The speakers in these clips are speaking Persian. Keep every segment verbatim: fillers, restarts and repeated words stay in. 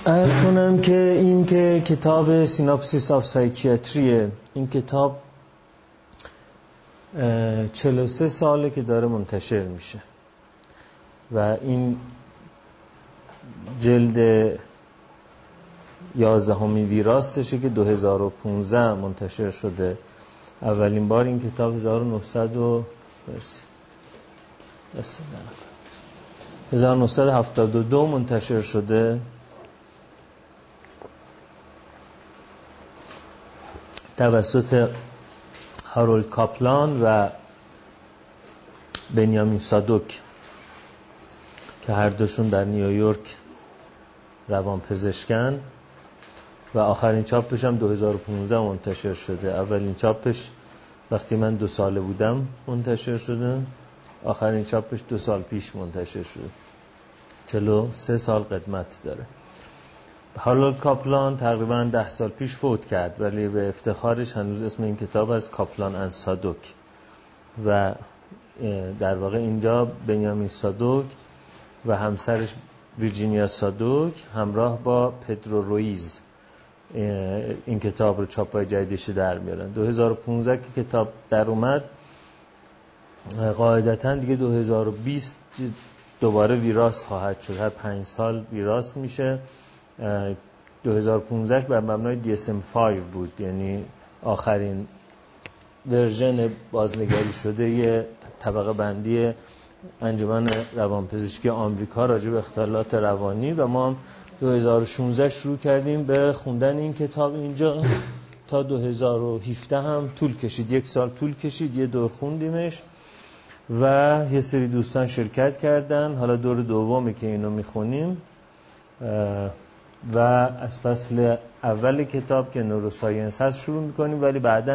عرض کنم که این که کتاب سیناپسیس آف سایکیاتریه، این کتاب چهل و سه ساله که داره منتشر میشه و این جلد یازدهمین ویراستشه که دو هزار و پانزده منتشر شده. اولین بار این کتاب هزار و نهصد و هزار و نهصد و هفتاد و دو منتشر شده توسط هارولد کاپلان و بنیامین سادوک که هر دوشون در نیویورک روانپزشکن و آخرین چاپش هم دو هزار و پانزده منتشر شده. اولین چاپش وقتی من دو ساله بودم منتشر شده، آخرین چاپش دو سال پیش منتشر شده. چهل و سه سال قدمت داره. هارولد کاپلان تقریبا ده سال پیش فوت کرد، ولی به افتخارش هنوز اسم این کتاب از کاپلان اند سادوک و در واقع اینجا بنیامین سادوک و همسرش ویرجینیا سادوک همراه با پدرو رویز این کتاب رو چاپای جدیدش در میارن. دو هزار و پانزده که کتاب در اومد، قاعدتاً دیگه دو هزار و بیست دوباره ویراست خواهد شد، هر پنج سال ویراست میشه. دو هزار و پانزده بر مبنای دی اس ام پنج بود، یعنی آخرین ورژن بازنگری شده یه طبقه بندی انجمن روانپزشکی آمریکا راجع به اختلالات روانی و ما دو هزار و شانزده شروع کردیم به خوندن این کتاب. اینجا تا دو هزار و هفده هم طول کشید، یک سال طول کشید، یه دور خوندیمش و یه سری دوستان شرکت کردن. حالا دور دومی که اینو میخونیم و از فصل اول کتاب که نوروساینس هست شروع میکنیم، ولی بعداً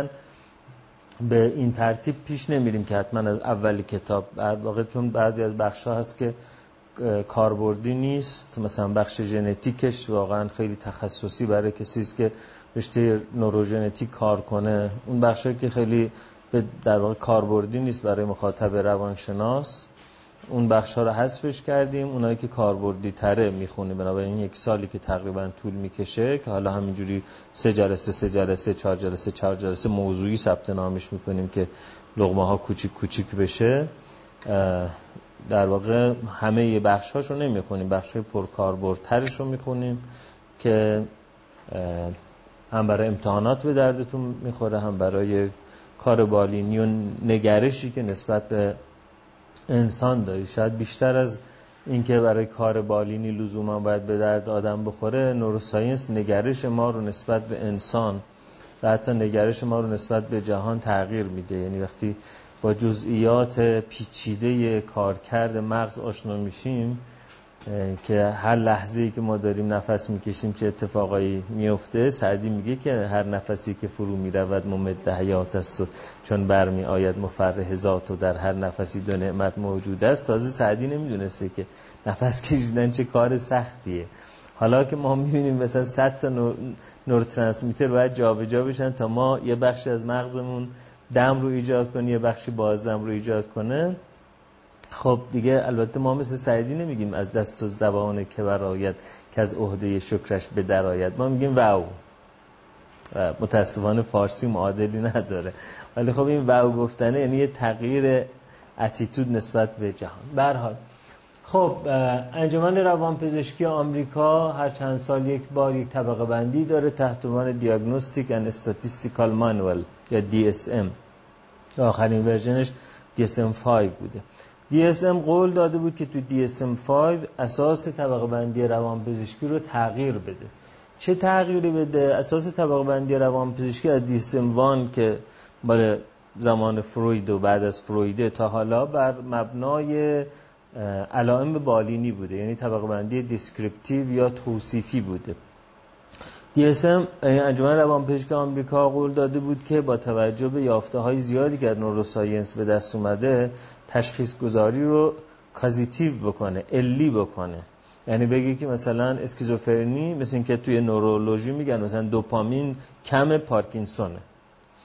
به این ترتیب پیش نمیریم که حتما از اول کتاب، در واقع چون بعضی از بخش‌ها هست که کاربردی نیست، مثلا بخش ژنتیکش واقعا خیلی تخصصی برای کسی است که رشته نوروژنتیک کار کنه، اون بخشی که خیلی به در واقع کاربردی نیست برای مخاطب روانشناس، اون بخش‌ها رو حذفش کردیم. اونایی که کاربردی تره میخونیم، بنابراین یک سالی که تقریبا طول میکشه که حالا همینجوری سه جلسه سه جلسه چهار جلسه چهار جلسه موضوعی ثبت نامش میکنیم که لقمه ها کوچیک کوچیک بشه. در واقع همه بخش‌هاشو نمیخونیم، بخش‌های پرکاربردترش رو میخونیم که هم برای امتحانات به دردتون میخوره، هم برای کار بالینی و نگرشی که نسبت به انسان داری. شاید بیشتر از این که برای کار بالینی لزوما باید به درد آدم بخوره، نوروساینس نگرش ما رو نسبت به انسان و حتی نگرش ما رو نسبت به جهان تغییر میده. یعنی وقتی با جزئیات پیچیده کارکرد مغز آشنا میشیم که هر لحظه‌ای که ما داریم نفس میکشیم چه اتفاقایی میفته، سعدی میگه که هر نفسی که فرو میرود ممد حیات است و چون برمی آید مفرح ذات و در هر نفسی دو نعمت موجود است. تازه سعدی نمیدونسته که نفس کشیدن چه کار سختیه. حالا که ما میبینیم مثلا صد تا نور نورترانسمیتر باید جابجا بشن تا ما یه بخشی از مغزمون دم رو ایجاد کنه، یه بخشی بازدم رو ایجاد کنه. خب دیگه البته ما مثل سعیدی نمیگیم از دست و زبان که برآید که از عهده شکرش به درآید، ما میگیم واو. متاسفانه فارسی معادلی نداره، ولی خب این واو گفتنه یعنی یه تغییر اتیتود نسبت به جهان. به هر حال خب انجمن روانپزشکی آمریکا هر چند سال یک بار یک طبقه بندی داره تحت عنوان دیاگنوستیک اند استاتیستیکال مانوال یا دی اس ام. آخرین ورژنش دی اس ام پنج بوده. دی اس ام قول داده بود که تو دی اس ام پنج اساس طبقه بندی روانپزشکی رو تغییر بده. چه تغییری بده؟ اساس طبقه بندی روانپزشکی از دی اس ام یک که مال زمان فروید و بعد از فروید تا حالا بر مبنای علائم بالینی بوده، یعنی طبقه بندی دیسکریپتیو یا توصیفی بوده. دی اس ام انجمن روانپزشکی آمریکا قول داده بود که با توجه به یافته‌های زیادی که در نوروساینس به دست اومده تشخیص گذاری رو کازیتیو بکنه، علی بکنه. یعنی بگی که مثلا اسکیزوفرنی مثل این که توی نورولوژی میگن مثلا دوپامین کم پارکینسونه،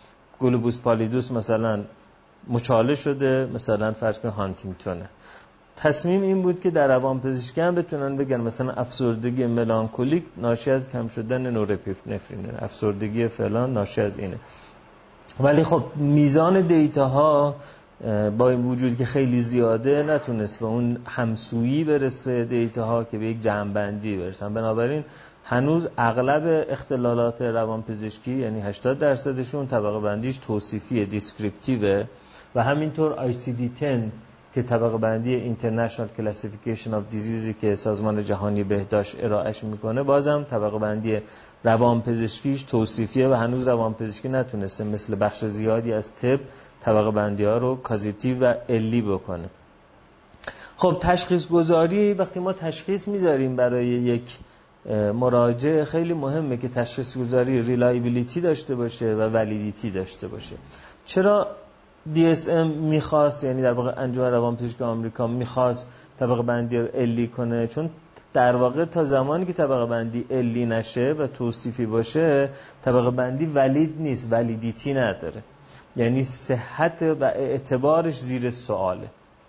گلوبوس پالیدوس مثلا مچاله شده مثلا فرض کن هانتینگتونه، تصمیم این بود که در روانپزشکی هم بتونن بگن مثلا افسردگی ملانکولیک ناشی از کم شدن نورپینفرینه، افسردگی فلان ناشی از اینه. ولی خب میزان دیتاها با این وجود که خیلی زیاده نتونست به اون همسویی برسه دیتاها که به یک جمع‌بندی برسن. بنابراین هنوز اغلب اختلالات روانپزشکی یعنی هشتاد درصدشون طبقه بندیش توصیفی دیسکریپتیوه و همینطور آی سی دی ده که طبقه بندی International Classification of Disease که سازمان جهانی بهداشت ارائهش میکنه بازم طبقه بندی روانپزشکیش توصیفیه و هنوز روانپزشکی نتونسته مثل بخش زیادی از طب طبقه بندی ها رو کازیتیو و علی بکنه. خب تشخیص گذاری، وقتی ما تشخیص میذاریم برای یک مراجع خیلی مهمه که تشخیص گذاری ریلایبیلیتی داشته باشه و ولیدیتی داشته باشه. چرا دی اس ام میخواست، یعنی در واقع انجمن روانپزشکی آمریکا میخواست طبقه بندی رو علی کنه؟ چون در واقع تا زمانی که طبقه بندی علی نشه و توصیفی باشه طبقه بندی ولید نیست، ولیدیتی نداره، یعنی صحت و اعتبارش زیر سواله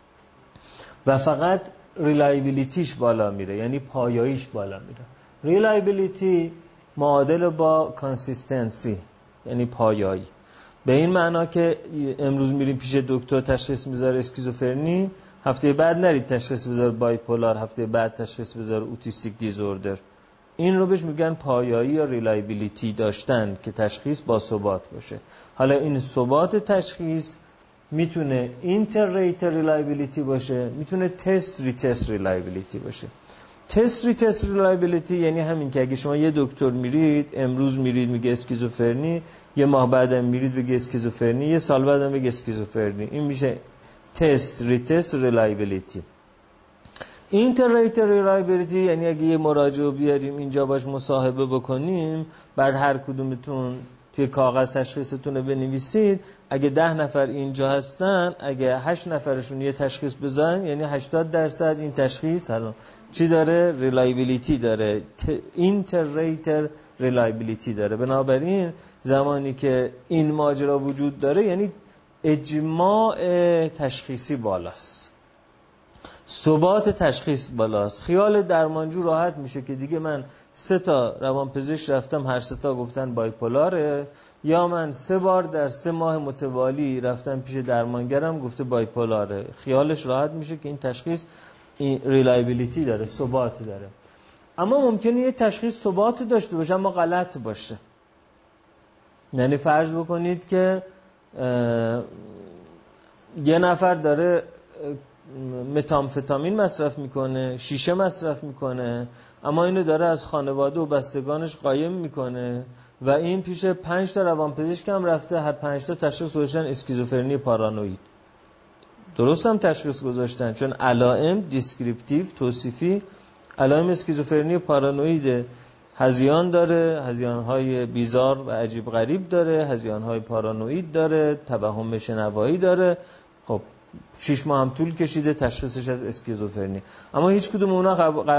و فقط ریلایبیلیتیش بالا میره، یعنی پایاییش بالا میره. ریلایبیلیتی معادل با کانسیستنسی، یعنی پایایی. به این معنا که امروز میریم پیش دکتر تشخیص میذاره اسکیزوفرنی، هفته بعد نرید تشخیص بذار بایپولار، هفته بعد تشخیص بذار اوتیستیک دیزوردر. این رو بهش میگن پایایی یا ریلایبیلیتی داشتن که تشخیص با ثبات باشه. حالا این ثبات تشخیص میتونه اینتر-ریتر ریلایبیلیتی باشه، میتونه تست ری تست ریلایبیلیتی باشه. تست ری تست ریلایبیلیتی یعنی همین که اگه شما یه دکتر میرید، امروز میرید میگه اسکیزوفرنی، یه ماه بعدم میرید بگه اسکیزوفرنی، یه سال بعدم بگه اسکیزوفرنی، این میشه تست ری تست ریلایبیلیتی. اینتر-ریتر ریلایبیلیتی یعنی اگه یه مراجع بیاریم اینجا باش مصاحبه بکنیم، بعد هر کدومتون توی کاغذ تشخیصتون رو بنویسید، اگه ده نفر اینجا هستن، اگه هشت نفرشون یه تشخیص بزنن، یعنی هشتاد درصد این تشخیص الان چی داره؟ ریلایبیلیتی داره، اینتر-ریتر ریلایبیلیتی داره. بنابراین زمانی که این ماجرا وجود داره یعنی اجماع تشخیصی بالاست، ثبات تشخیص بالاست، خیال درمانجو راحت میشه که دیگه من سه تا روانپزشک رفتم هر سه تا گفتن بایپولاره، یا من سه بار در سه ماه متوالی رفتم پیش درمانگرم گفته بایپولاره. خیالش راحت میشه که این تشخیص ریلایبیلیتی داره، ثبات داره. اما ممکنه یه تشخیص ثبات داشته باشه اما غلط باشه. یعنی فرض بکنید که یه نفر داره متامفتامین مصرف میکنه، شیشه مصرف میکنه، اما اینو داره از خانواده و بستگانش قایم میکنه و این پیش پنج تا روانپزشک هم رفته، هر پنج تا تشخیص گذاشتن اسکیزوفرنی پارانوید. درست هم تشخیص گذاشتن چون علائم دیسکریپتیو توصیفی علائم اسکیزوفرنی پارانویده، هذیان داره، هذیان‌های بیزار و عجیب غریب داره، هذیان‌های پارانوید داره، توهم شنوایی داره. خب شش ماه هم طول کشیده تشخیصش از اسکیزوفرنی، اما هیچ کدوم اونا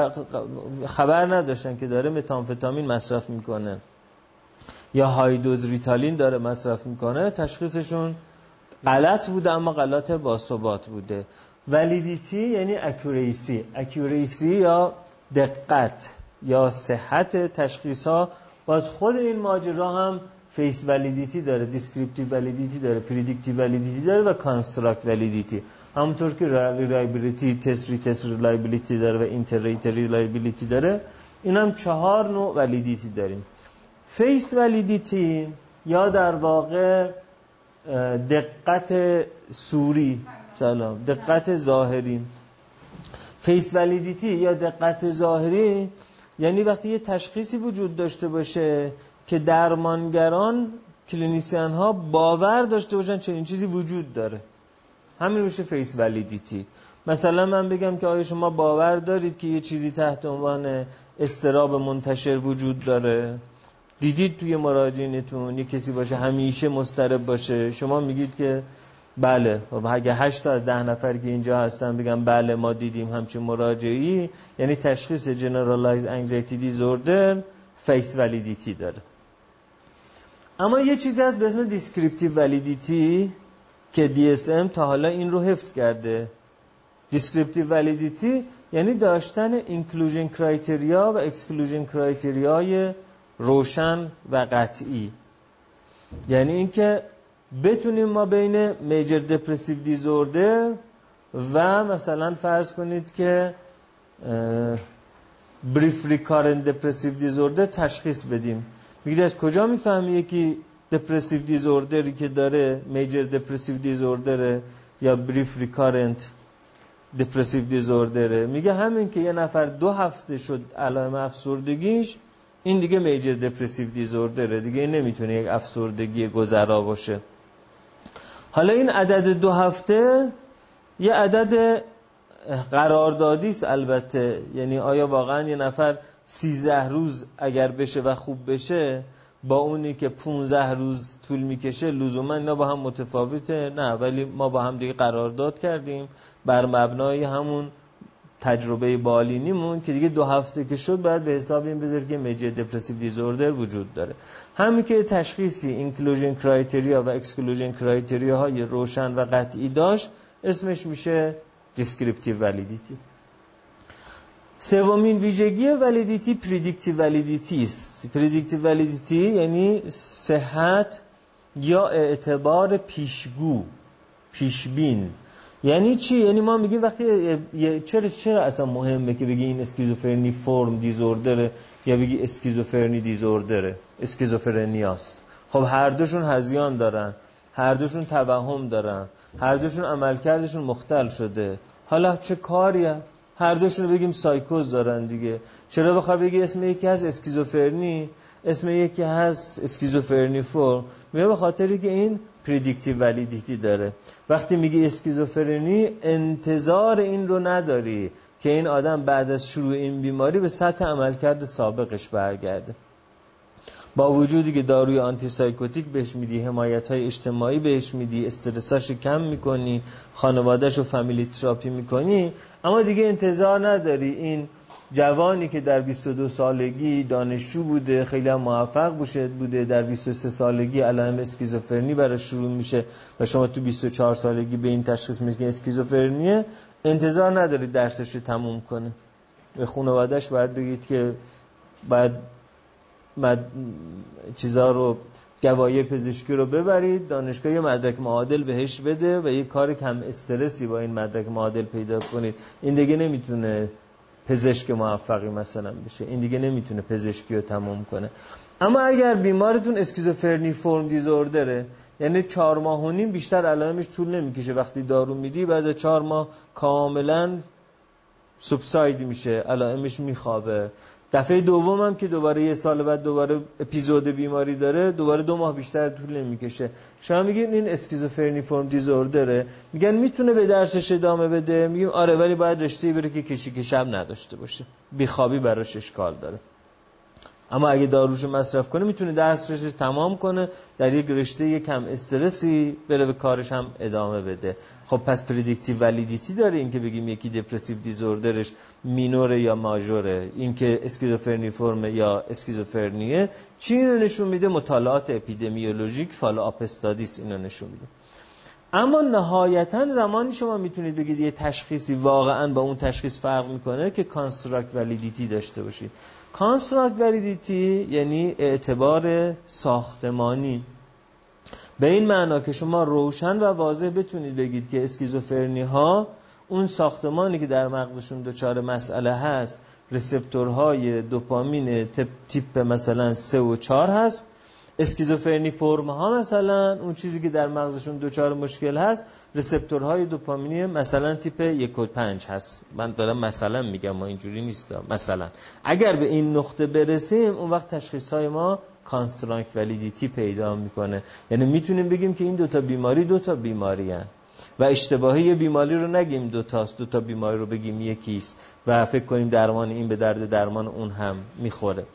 خبر نداشتن که داره متامفتامین مصرف میکنه یا های دوز ریتالین داره مصرف میکنه. تشخیصشون غلط بوده اما غلط با ثبات بوده. ولیدیتی یعنی اکوریسی، اکوریسی یا دقت یا صحت تشخیص ها. باز خود این ماجرا هم فیس ولیدیتی داره، دیسکریپتیو ولیدیتی داره، پردیکتیو ولیدیتی داره و کانستراکت ولیدیتی. همونطور که ریلایبیلیتی، تست ری تست ریلایبیلیتی داره و اینتر-ریتر ریلایبیلیتی داره، این هم چهار نوع ولیدیتی داریم. فیس ولیدیتی یا در واقع دقت صوری، سلام، دقت ظاهری. فیس ولیدیتی یا دقت ظاهری یعنی وقتی یه تشخیصی وجود داشته باشه که درمانگران، کلینیسیان ها باور داشته باشن چنین چیزی وجود داره، همین میشه فیس ولیدیتی. مثلا من بگم که آیا شما باور دارید که یه چیزی تحت عنوان اضطراب منتشر وجود داره؟ دیدید توی مراجعینتون یه کسی باشه همیشه مضطرب باشه، شما میگید که بله. و اگه هشت تا از ده نفر که اینجا هستن بگم بله ما دیدیم همچین مراجعی، یعنی تشخیص جنرالایز انگزایتی دیزوردر فیس ولیدیتی داره. اما یه چیزی هست به اسم دیسکریپتیو ولیدیتی که دی اس ام تا حالا این رو حفظ کرده. دیسکریپتیو ولیدیتی یعنی داشتن اینکلوژن کرایتریا و اکسکلوژن کرایتریای روشن و قطعی. یعنی اینکه بتونیم ما بین میجر دپرسیو دیزوردر و مثلا فرض کنید که بریف ریکارنت دپرسیو دیزوردر تشخیص بدیم. میگید از کجا میفهمی یکی دپرسیو دیزوردری که داره میجر دپرسیو دیزوردره یا بریف ریکارنت دپرسیو دیزوردره؟ میگه همین که یه نفر دو هفته شد علائم افسردگیش، این دیگه میجر دپرسیو دیزوردره دیگه، این نمیتونه یک افسردگی گذرا باشه. حالا این عدد دو هفته یه عدد قراردادی است البته، یعنی آیا واقعا یه نفر سیزده روز اگر بشه و خوب بشه با اونی که پونزده روز طول میکشه لزوما اینا با هم متفاوته؟ نه، ولی ما با هم دیگه قرارداد کردیم بر مبنای همون تجربه بالینیمون که دیگه دو هفته که شد باید به حساب این بذار که میجر دپرسیو دیزوردر وجود داره. همین که تشخیصی اینکلوژن کرایتریا و اکسکلوژن کرایتریا های روشن و قطعی داشت اسمش میشه دیسکریپتیو ولیدیتی. سومین ویژگی ولیدیتی پردیکتیو ولیدیتی است. پردیکتیو ولیدیتی یعنی صحت یا اعتبار پیشگو، پیشبین. یعنی چی؟ یعنی ما میگیم وقتی چرا چرا اصلا مهمه که بگی این اسکیزوفرنی فرم دیزوردره یا بگی اسکیزوفرنی دیزوردره، اسکیزوفرنیاست؟ خب هر دوشون هذیان دارن، هر دوشون توهم دارن، هر دوشون عملکردشون مختل شده. حالا چه کاریه؟ هر دوشون بگیم سایکوز دارن دیگه. چرا بخوای بگی اسم یکی هست اسکیزوفرنی، اسم یکی هست اسکیزوفرنی فرم؟ میگه به خاطری که این پردیکتیو ولیدیتی داره. وقتی میگی اسکیزوفرنی انتظار این رو نداری که این آدم بعد از شروع این بیماری به سطح عملکرد سابقش برگرده. با وجودی که داروی آنتی سایکوتیک بهش میدی، حمایت‌های اجتماعی بهش میدی، استرساش کم میکنی، خانواده‌شو فامیلی تراپی میکنی، اما دیگه انتظار نداری این جوانی که در بیست و دو سالگی دانشجو بوده، خیلی هم موفق بوده، در بیست و سه سالگی علائم اسکیزوفرنی براش شروع میشه و شما تو بیست و چهار سالگی به این تشخیص میدید اسکیزوفرنیه، انتظار نداری درسش رو تموم کنه. به خانواده‌اش باید بگید که باید مد... چیزا رو گواهی پزشکی رو ببرید دانشگاه، یه مدرک معادل بهش بده و یه کار کم استرسی با این مدرک معادل پیدا کنید. این دیگه نمیتونه پزشک موفقی مثلا بشه، این دیگه نمیتونه پزشکی رو تموم کنه. اما اگر بیمارتون اسکیزوفرنی فرم دیزوردره، یعنی چهار ماه و نیم بیشتر علائمش طول نمیکشه، وقتی دارو میدی بعد چهار ماه کاملا سوبساید میشه، علائمش میخوابه. دفعه دوم هم که دوباره یه سال بعد دوباره اپیزود بیماری داره، دوباره دو ماه بیشتر طول نمیکشه. شما میگین این اسکیزوفرنی فرم دیزوردره، میگن میتونه به درسش ادامه بده، میگیم آره ولی باید رشته‌ای بره که کشی که شب نداشته باشه، بیخوابی براش اشکال داره. اما اگه داروشو مصرف کنه میتونه درسش تمام کنه، در یک رشته کم استرسی بره به کارش هم ادامه بده. خب پس پردیکتیو ولیدیتی داره این که بگیم یکی دپرسیو دیزوردرش مینوره یا ماژوره، این که اسکیزوفرنی فرم یا اسکیزوفرنیه. چی اینو نشون میده؟ مطالعات اپیدمیولوژیک، فالوآپ استادیس اینو نشون میده. اما نهایتا زمانی شما میتونید بگید یه تشخیصی واقعا با اون تشخیص فرق میکنه که کانستراکت ولیدیتی داشته باشید. کانستراکت ولیدیتی یعنی اعتبار ساختمانی، به این معنا که شما روشن و واضح بتونید بگید که اسکیزوفرنی ها اون ساختمانی که در مغزشون دچار مسئله هست رسپتورهای دوپامین تیپ, تیپ مثلا سه و چهار هست. اسکیزوفرنی فرم ها مثلا اون چیزی که در مغزشون دچار مشکل هست رسپتورهای دوپامینی مثلا تیپ یک و پنج هست. من دارم مثلا میگم، ما اینجوری نیست. مثلا اگر به این نقطه برسیم اون وقت تشخیص های ما کانستراکت ولیدیتی پیدا میکنه. یعنی میتونیم بگیم که این دوتا بیماری دوتا بیماری هن و اشتباهی بیماری رو نگیم دوتاست، دوتا بیماری رو بگیم یکیست و فکر کنیم درمان این به درد درمان اون هم میخوره.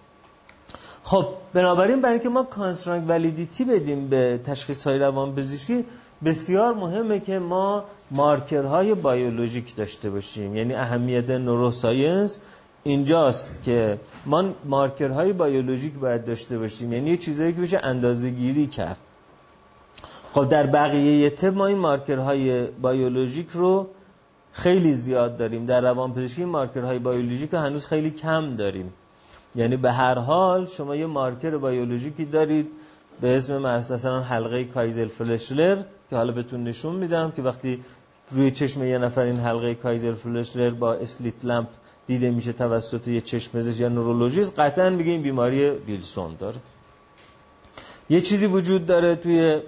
خب بنابراین برای اینکه ما کانستراکت ولیدیتی بدیم به تشخیص‌های روانپزشکی بسیار مهمه که ما مارکرهای بیولوژیک داشته باشیم. یعنی اهمیت نوروساینس اینجاست که ما مارکرهای بیولوژیک باید داشته باشیم، یعنی یه چیزایی که بشه اندازه‌گیری کرد. خب در بقیه طب ما این مارکرهای بیولوژیک رو خیلی زیاد داریم. در روانپزشکی مارکرهای بیولوژیک هنوز خیلی کم داریم. یعنی به هر حال شما یه مارکر بیولوژیکی دارید به اسم مثلا حلقه کایزل فلشلر که حالا بهتون نشون میدم که وقتی روی چشم یه نفر این حلقه کایزل فلشلر با اسلیت لمپ دیده میشه توسط یه چشم پزشک یا نورولوژیست، قطعاً میگه این بیماری ویلسون داره. یه چیزی وجود داره توی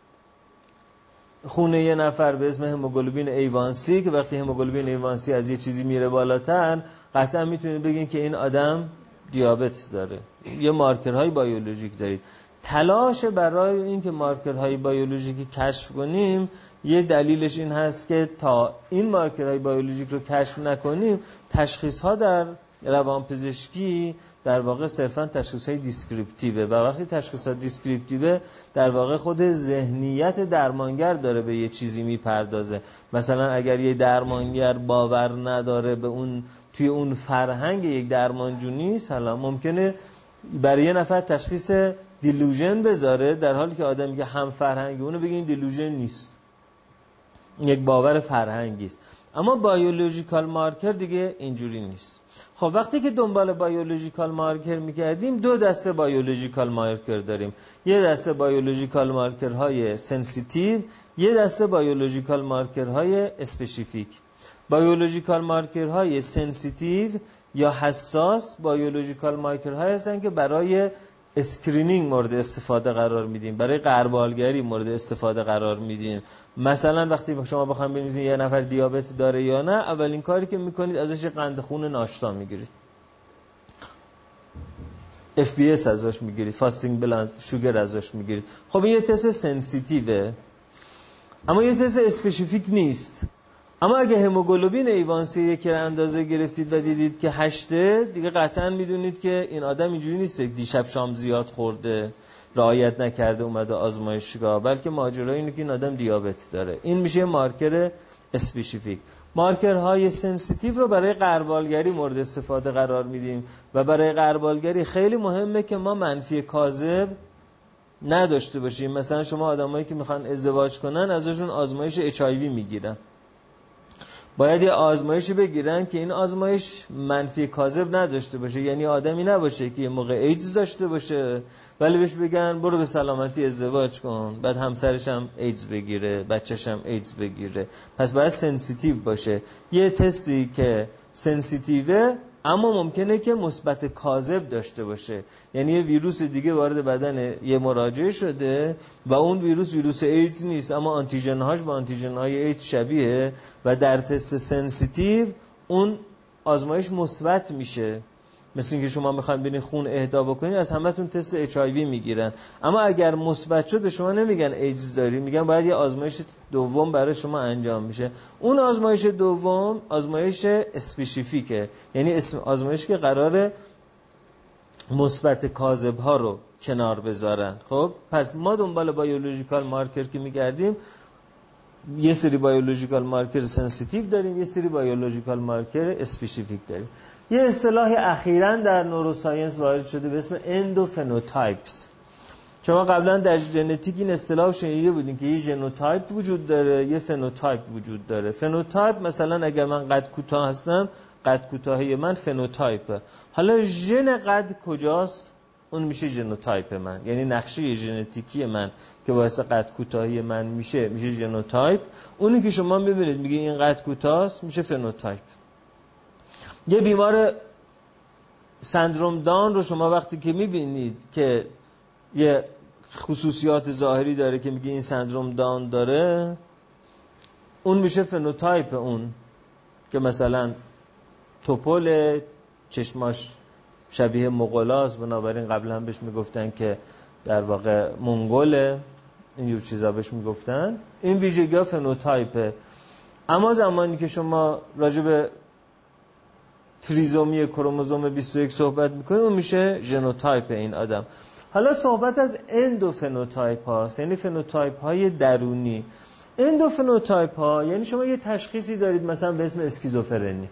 خونه یه نفر به اسم هموگلوبین ای وان سی که وقتی هموگلوبین ای وان سی از یه چیزی میره بالاتر قطعا میتونید بگین که این آدم دیابت داره. یه مارکرهای بیولوژیک دارید. تلاش برای این که مارکرهای بیولوژیکی کشف کنیم یه دلیلش این هست که تا این مارکرهای بیولوژیک رو کشف نکنیم تشخیص‌ها در روانپزشکی در واقع صرفاً تشخیص‌های دیسکریپتیوه و وقتی تشخیصات دیسکریپتیوه در واقع خود ذهنیت درمانگر داره به یه چیزی میپردازه. مثلا اگر یه درمانگر باور نداره به اون توی اون فرهنگ یک درمانجو نیست، حالا ممکنه برای یه نفر تشخیص دیلوژن بذاره در حالی که آدمی که هم فرهنگ اونو بگه این دیلوژن نیست، یک باور فرهنگی است. اما بایولوژیکال مارکر دیگه اینجوری نیست. خب وقتی که دنبال بایولوژیکال مارکر می‌کردیم دو دسته بایولوژیکال مارکر داریم. یه دسته بایولوژیکال مارکرهای سنسیتیو، یه دسته بایولوژیکال مارکرهای اسپسیفیک. بایولوژیکال مارکرهای سنسیتیو یا حساس بایولوژیکال مارکرهای هستن که برای اسکرینینگ مورد استفاده قرار میدیم، برای غربالگری مورد استفاده قرار میدیم. مثلا وقتی شما بخواید ببینید یه نفر دیابت داره یا نه، اولین کاری که میکنید ازش قند خون ناشتا میگیرید، اف بی اس ازش میگیرید، فاستینگ بلاد شوگر ازش میگیرید. خب این یه تست سنسیتیوه اما یه تست اسپسیفیک نیست. اما اگه هموگلوبین ای وان سی یکی رو اندازه گرفتید و دیدید که هشته، دیگه قطعا میدونید که این آدم اینجوری نیست دیشب شام زیاد خورده رعایت نکرده اومده آزمایشگاه، بلکه ماجرا اینه که این آدم دیابت داره. این میشه مارکر اسپسیفیک. مارکرهای سنسیتیو رو برای غربالگری مورد استفاده قرار میدیم و برای غربالگری خیلی مهمه که ما منفی کاذب نداشته باشیم. مثلا شما آدمایی که میخوان ازدواج کنن ازشون آزمایش اچ آی وی میگیرن، باید یه آزمایشی بگیرن که این آزمایش منفی کاذب نداشته باشه، یعنی آدمی نباشه که یه موقع ایدز داشته باشه ولی بهش بگن برو به سلامتی ازدواج کن، بعد همسرش هم ایدز بگیره، بچه‌ش هم ایدز بگیره. پس باید سنسیتیو باشه. یه تستی که سنسیتیوه اما ممکنه که مثبت کاذب داشته باشه، یعنی یه ویروس دیگه وارد بدن یه مراجعه شده و اون ویروس ویروس ایدز نیست اما آنتیژن‌هاش با آنتیژن‌های ایدز شبیه و در تست سنسیتیو اون آزمایش مثبت میشه. مثل اینکه شما میخواین ببینید خون اهدا بکنید از همتون تست اچ آی وی میگیرن، اما اگر مثبت شد به شما نمیگن ایدز داری، میگن باید یه آزمایش دوم برای شما انجام میشه. اون آزمایش دوم آزمایش اسپسیفیکه، یعنی اسم آزمایشی که قراره مثبت کاذب ها رو کنار بذارن. خب پس ما دنبال بیولوژیکال مارکر که میگردیم یه سری بیولوژیکال مارکر سنسیتیو داریم، یه سری بیولوژیکال مارکر اسپسیفیک داریم. یه اصطلاحی اخیراً در نوروساینس وارد شده به اسم اندوفنوتایپس. شما قبلا در ژنتیک این اصطلاح شنیده بودین که یه ژنوتایپ وجود داره، یه فنوتایپ وجود داره. فنوتایپ مثلا اگر من قد کوتاه هستم، قد کوتاهی من فنوتایپه. حالا ژن قد کجاست؟ اون میشه ژنوتایپ من، یعنی نقشه ژنتیکی من که باعث قد کوتاهی من میشه میشه ژنوتایپ. اونی که شما میبینید میگه این قد کوتاست میشه فنوتایپ. یه بیمار سندروم داون رو شما وقتی که میبینید که یه خصوصیات ظاهری داره که میگه این سندروم داون داره، اون میشه فنوتایپ اون که مثلا توپل، چشماش شبیه مغولاست، بنابراین قبلا هم بهش میگفتن که در واقع منگوله، اینجور چیزا بهش میگفتن. این ویژگی ها فنوتایپه. اما زمانی که شما راجع به تریزومی کروموزوم بیست و یک صحبت میکنید اون میشه ژنوتایپ این آدم. حالا صحبت از اندوفنوتایپ هاست، یعنی فنوتایپ های درونی. اندوفنوتایپ ها یعنی شما یه تشخیصی دارید مثلا به اسم اسکیزوفرنی.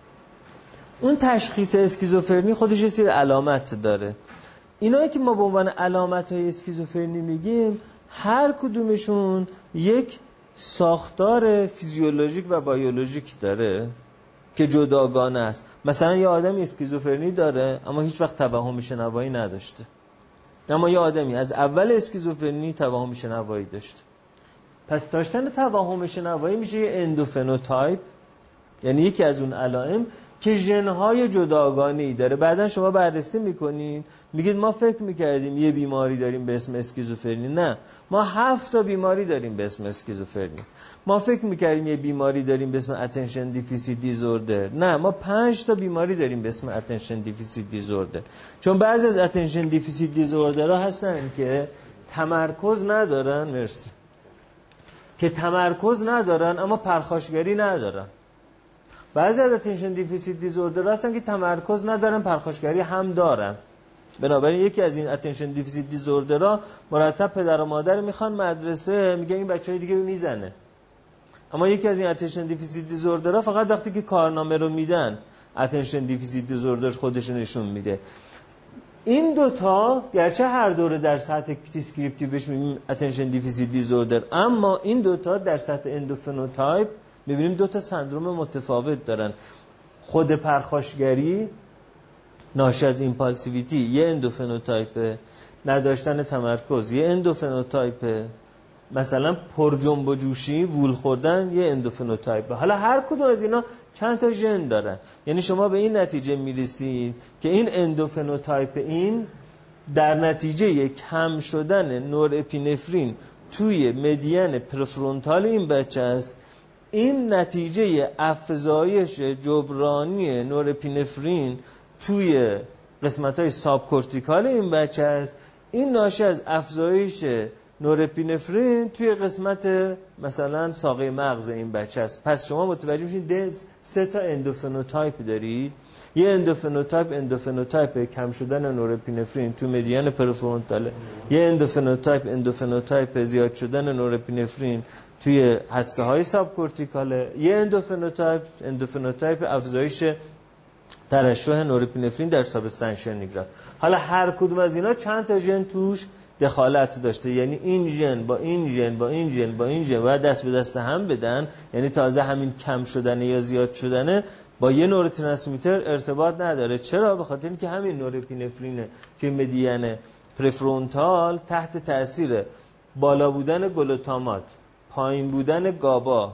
اون تشخیص اسکیزوفرنی خودش یه سری علامت داره. اینایی که ما به عنوان علامت های اسکیزوفرنی میگیم هر کدومشون یک ساختار فیزیولوژیک و بیولوژیک داره که جداگانه است. مثلا یه آدمی اسکیزوفرنی داره اما هیچ وقت توهم شنوایی نداشته، اما یه آدمی از اول اسکیزوفرنی توهم شنوایی داشته. پس داشتن توهم شنوایی میشه یه اندوفنوتایپ، یعنی یکی از اون علائم که ژن‌های جداگانه‌ای داره. بعدن شما بررسی میکنید میگید ما فکر میکردیم یه بیماری داریم به اسم اسکیزوفرنی. نه، ما هفت تا بیماری داریم به اسم اسکیزوفرنی. ما فکر میکردیم یه بیماری داریم به اسم اتنشن دیفیسیت دیزوردر. نه، ما پنج تا بیماری داریم به اسم اتنشن دیفیسیت دیزوردر. چون بعضی از اتنشن دیفیسیت دیزوردرها هستن که تمرکز ندارن، مرسی، که تمرکز ندارن اما پرخاشگری ندارن. بعضی از اتنشن دیفیسیت دیزوردر هستن که تمرکز ندارن، پرخاشگری هم دارن. بنابراین یکی از این اتنشن دیفیسیت دیزوردرها مرتب پدر و مادر میخوان مدرسه، میگه این بچهای دیگه رو میزنه. اما یکی از این اتنشن دیفیسیت دیزوردرها فقط وقتی که کارنامه رو میدن اتنشن دیفیسیت دیزوردر خودش نشون میده. این دوتا گرچه هر دوره در سطح دیسکریپتیو بهش میگیم اتنشن دیفیسیت دیزوردر، اما این دوتا در سطح اندوفنوتایپ میبینیم دوتا سندروم متفاوت دارن. خود پرخاشگری ناشی از ایمپالسیویتی یه اندوفنوتایپ، نداشتن تمرکز یه اندوفنوتایپ، مثلا پر جنب و جوشی، وول خوردن یه اندوفنوتایپ. حالا هر کدوم از اینا چند تا ژن دارن، یعنی شما به این نتیجه میرسید که این اندوفنوتایپ این در نتیجه کم شدن نورپینفرین توی مدین پرفرونتال این بچه است. این نتیجه افزایش جبرانی نورپینفرین توی قسمت‌های ساب کورتیکال این بچه است. این ناشی از افزایش نورپینفرین توی قسمت مثلا ساقه مغز این بچه است. پس شما متوجه میشین سه تا اندوفنوتایپ دارید. یه اندوفنوتایپ اندوفنوتایپ کم شدن نورپینفرین تو مدین پرفرونتال، یه اندوفنوتایپ اندوفنوتایپ زیاد شدن نورپینفرین توی هسته های ساب کورتیکاله، یه اندوفنوتایپ اندوفنوتایپ افزایش ترشح نورپینفرین در سابستانشیال نیگراف. حالا هر کدوم از اینا چند تا ژن توش دخالت داشته، یعنی این ژن با این ژن با این ژن با این ژن باید دست به دست هم بدن. یعنی تازه همین کم شدن یا زیاد شدن با یه نوروترانسمیتر ارتباط نداره. چرا؟ به خاطر اینکه همین نورپینفرین که مدین پرفرونتال تحت تاثیر بالا بودن گلوتامات، پایین بودن گابا،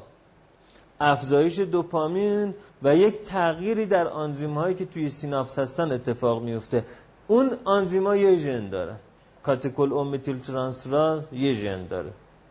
افزایش دوپامین و یک تغییری در آنزیم هایی که توی سیناپس هستن اتفاق میفته. اون آنزیم ها یه ژن داره، کاتکول اومتیل ترانسفراز یه ژن داره،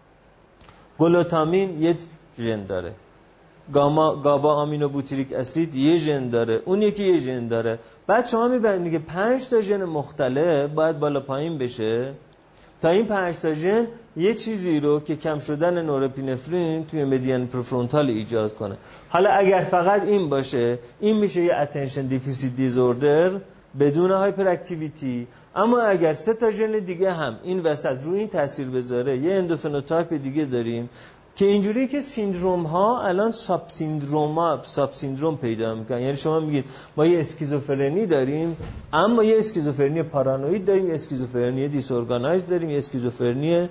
گلوتامین یه ژن داره، گاما گابا آمینو بوتریک اسید یه ژن داره، اون یکی یه ژن داره. بعد شما میبینید که پنج تا ژن مختلف باید بالا پایین بشه تا این پنج تا ژن یه چیزی رو که کم شدن نورپینفرین توی مدین پرفرونتال ایجاد کنه. حالا اگر فقط این باشه، این میشه یه اتنشن دیفیسیت دیزوردر بدون هایپر اکتیویتی. اما اگر سه تا ژن دیگه هم این وسط روی این تاثیر بذاره، یه اندوفنوتایپ دیگه داریم که اینجوری که سیندروم ها الان ساب سیندروم ها ساب سیندروم پیدا میکنن. یعنی شما میگید ما یه اسکیزوفرنی داریم، اما یه اسکیزوفرنی پارانوید داریم، یه اسکیزوفرنی دیسورگانایز داریم، یه اسکیزوفرنی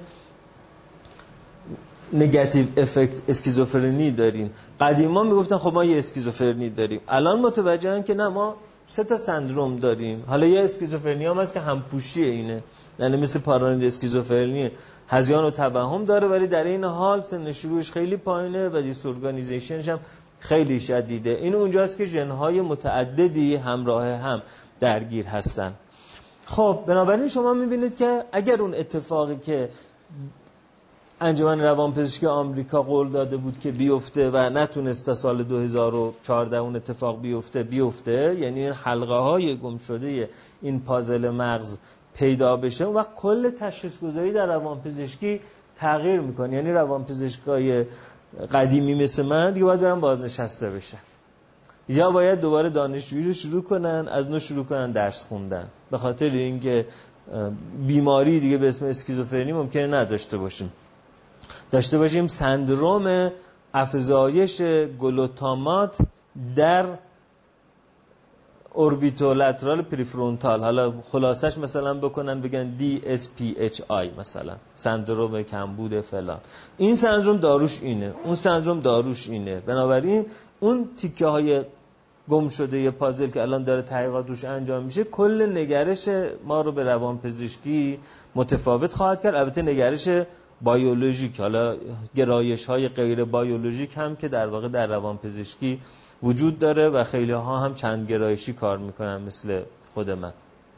نگاتیو افکت اسکیزوفرنی داریم. قدیما میگفتن خب ما یه اسکیزوفرنی داریم، الان متوجهن که نه، ما سه تا سندروم داریم. حالا یه اسکیزوفرنی هم هست که همپوشیه اینه، یعنی مثل پارانوید اسکیزوفرنی هذیان و توهم داره ولی در این حال سن شروعش خیلی پایینه و دیسورگانیزیشنش هم خیلی شدیده. این اونجاست که ژن‌های متعددی همراه هم درگیر هستن. خب بنابراین شما میبینید که اگر اون اتفاقی که انجمن روانپزشکی آمریکا قول داده بود که بیفته و نتونست تا سال دو هزار و چهارده اون اتفاق بیفته بیفته، یعنی این حلقه های گم شده این پازل مغز پیدا بشه، اون وقت کل تشخیص گذاری در روانپزشکی تغییر میکنه. یعنی روانپزشکای قدیمی مثل من دیگه باید برن بازنشسته بشن، یا باید دوباره دانشجویی رو شروع کنن، از نو شروع کنن درس خوندن، به خاطر اینکه بیماری دیگه به اسم اسکیزوفرنی ممکنه نداشته باشیم. داشته باشیم سندروم افزایش گلوتامات در اوربیتو لترال پریفرونتال، حالا خلاصش مثلا بکنن بگن دی اس پی اچ آی، مثلا سندروم کمبود فلان. این سندروم داروش اینه، اون سندروم داروش اینه. بنابراین اون تیکه های گم شده یه پازل که الان داره تحقیقات روش انجام میشه، کل نگرش ما رو به روانپزشکی متفاوت خواهد کرد. البته نگرش بیولوژیک، حالا گرایش های غیر بیولوژیک هم که در واقع در روانپزشکی وجود داره و خیلی ها هم چند گرایشی کار میکنن مثل خود من.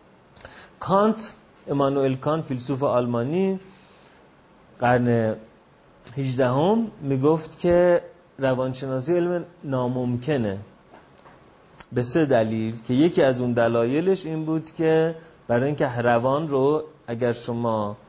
کانت، امانوئل کانت، فیلسوف آلمانی قرن هجدهم میگفت که روانشناسی علم ناممکنه به سه دلیل، که یکی از اون دلایلش این بود که برای اینکه روان رو اگر شما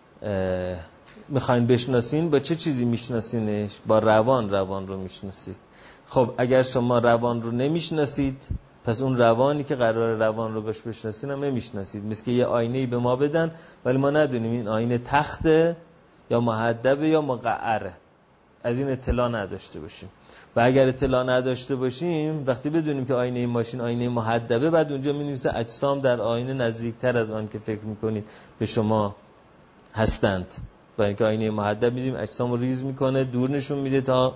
میخواین بشناسین با چه چیزی میشناسینش؟ با روان روان رو میشناسید. خب اگر شما روان رو نمیشناسید، پس اون روانی که قرار روان رو باش بشناسین هم نمیشناسید. مثل که یه آینه‌ای به ما بدن ولی ما ندونیم این آینه تخته یا مهدبه یا مقعره، از این اطلاع نداشته باشیم. و اگر اطلاع نداشته باشیم، وقتی بدونیم که آینه این ماشین آینه مهدبه، بعد اونجا می‌نویسه اجسام در آینه نزدیکتر از آن که فکر می‌کنید به شما هستند. برای اینکه آینه مهدب می‌دونیم اجسام رو ریز می‌کنه، دور نشون میده تا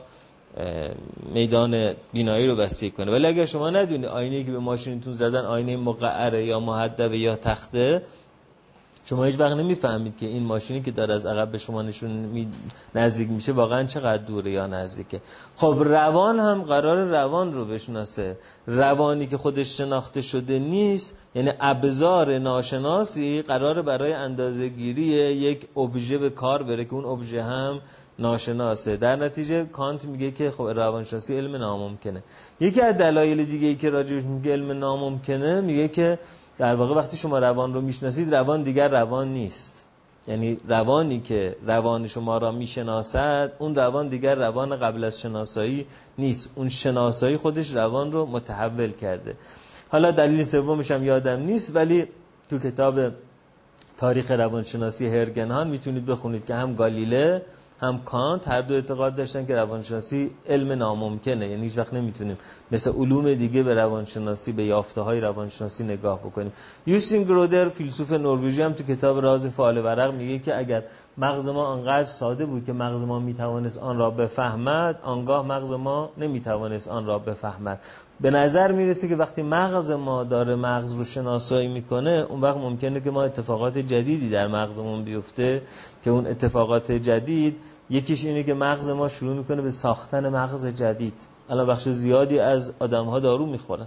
میدان بینایی رو وسیع کنه. ولی اگر شما ندونید آینه‌ای که به ماشینتون زدن آینه مقعره یا مهدبه یا تخته، شما هیچ وقت نمیفهمید که این ماشینی که داره از عقب به شما نشون می... نزدیک میشه واقعا چقدر دوره یا نزدیکه. خب روان هم قرار روان رو بشناسه. روانی که خودش شناخته شده نیست، یعنی ابزار ناشناسی، قرار برای اندازه‌گیری یک ابژه به کار بره که اون ابژه هم ناشناسه. در نتیجه کانت میگه که خب روانشناسی علم ناممکنه. یکی از دلایل دیگه ای که راجعش میگه علم ناممکنه، میگه که در واقع وقتی شما روان رو میشناسید، روان دیگر روان نیست. یعنی روانی که روان شما را میشناسد، اون روان دیگر روان قبل از شناسایی نیست. اون شناسایی خودش روان رو متحول کرده. حالا دلیل سومش هم یادم نیست، ولی تو کتاب تاریخ روانشناسی هرگنهان میتونید بخونید که هم گالیله هم کانت هر دو اعتقاد داشتن که روانشناسی علم ناممکنه. یعنی هیچ وقت نمیتونیم مثل علوم دیگه به روانشناسی، به یافته‌های روانشناسی نگاه بکنیم. یوستین گرودر، فیلسوف نروژی، هم تو کتاب راز فال ورق میگه که اگر مغز ما آنقدر ساده بود که مغز ما میتوانست آن را بفهمد، آنگاه مغز ما نمیتوانست آن را بفهمد. به نظر میرسه که وقتی مغز ما داره مغز رو شناسایی میکنه، اون وقت ممکنه که ما اتفاقات جدیدی در مغزمون بیفته که اون اتفاقات جدید یکیش اینه که مغز ما شروع میکنه به ساختن مغز جدید. الان بخش زیادی از آدم‌ها دارو میخورن.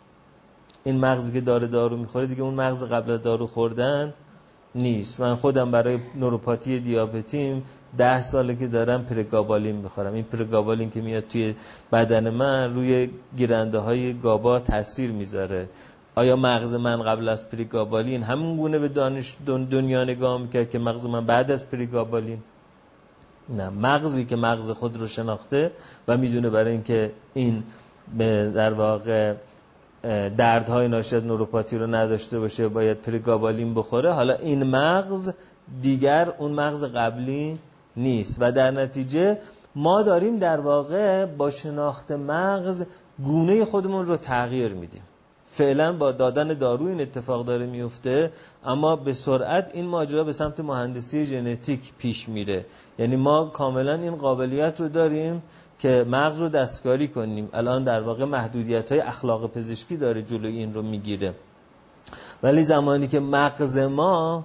این مغزی که داره دارو میخوره دیگه اون مغز قبل دارو خوردن نیست. من خودم برای نوروپاتی دیابتیم ده ساله که دارم پرگابالین میخورم. این پرگابالین که میاد توی بدن من روی گیرنده های گابا تاثیر میذاره. آیا مغز من قبل از پرگابالین همون گونه به دانش دنیا نگاه میکرد که مغز من بعد از پرگابالین؟ نه، مغزی که مغز خود رو شناخته و میدونه برای اینکه این در واقع دردهای ناشی از نوروپاتی رو نداشته باشه باید پرگابالین بخوره. حالا این مغز دیگر اون مغز قبلی نیست و در نتیجه ما داریم در واقع با شناخت مغز گونه خودمون رو تغییر میدیم. فعلا با دادن دارو این اتفاق داره میفته، اما به سرعت این ماجرا به سمت مهندسی ژنتیک پیش میره. یعنی ما کاملا این قابلیت رو داریم که مغز رو دستکاری کنیم. الان در واقع محدودیت‌های اخلاق پزشکی داره جلوی این رو میگیره. ولی زمانی که مغز ما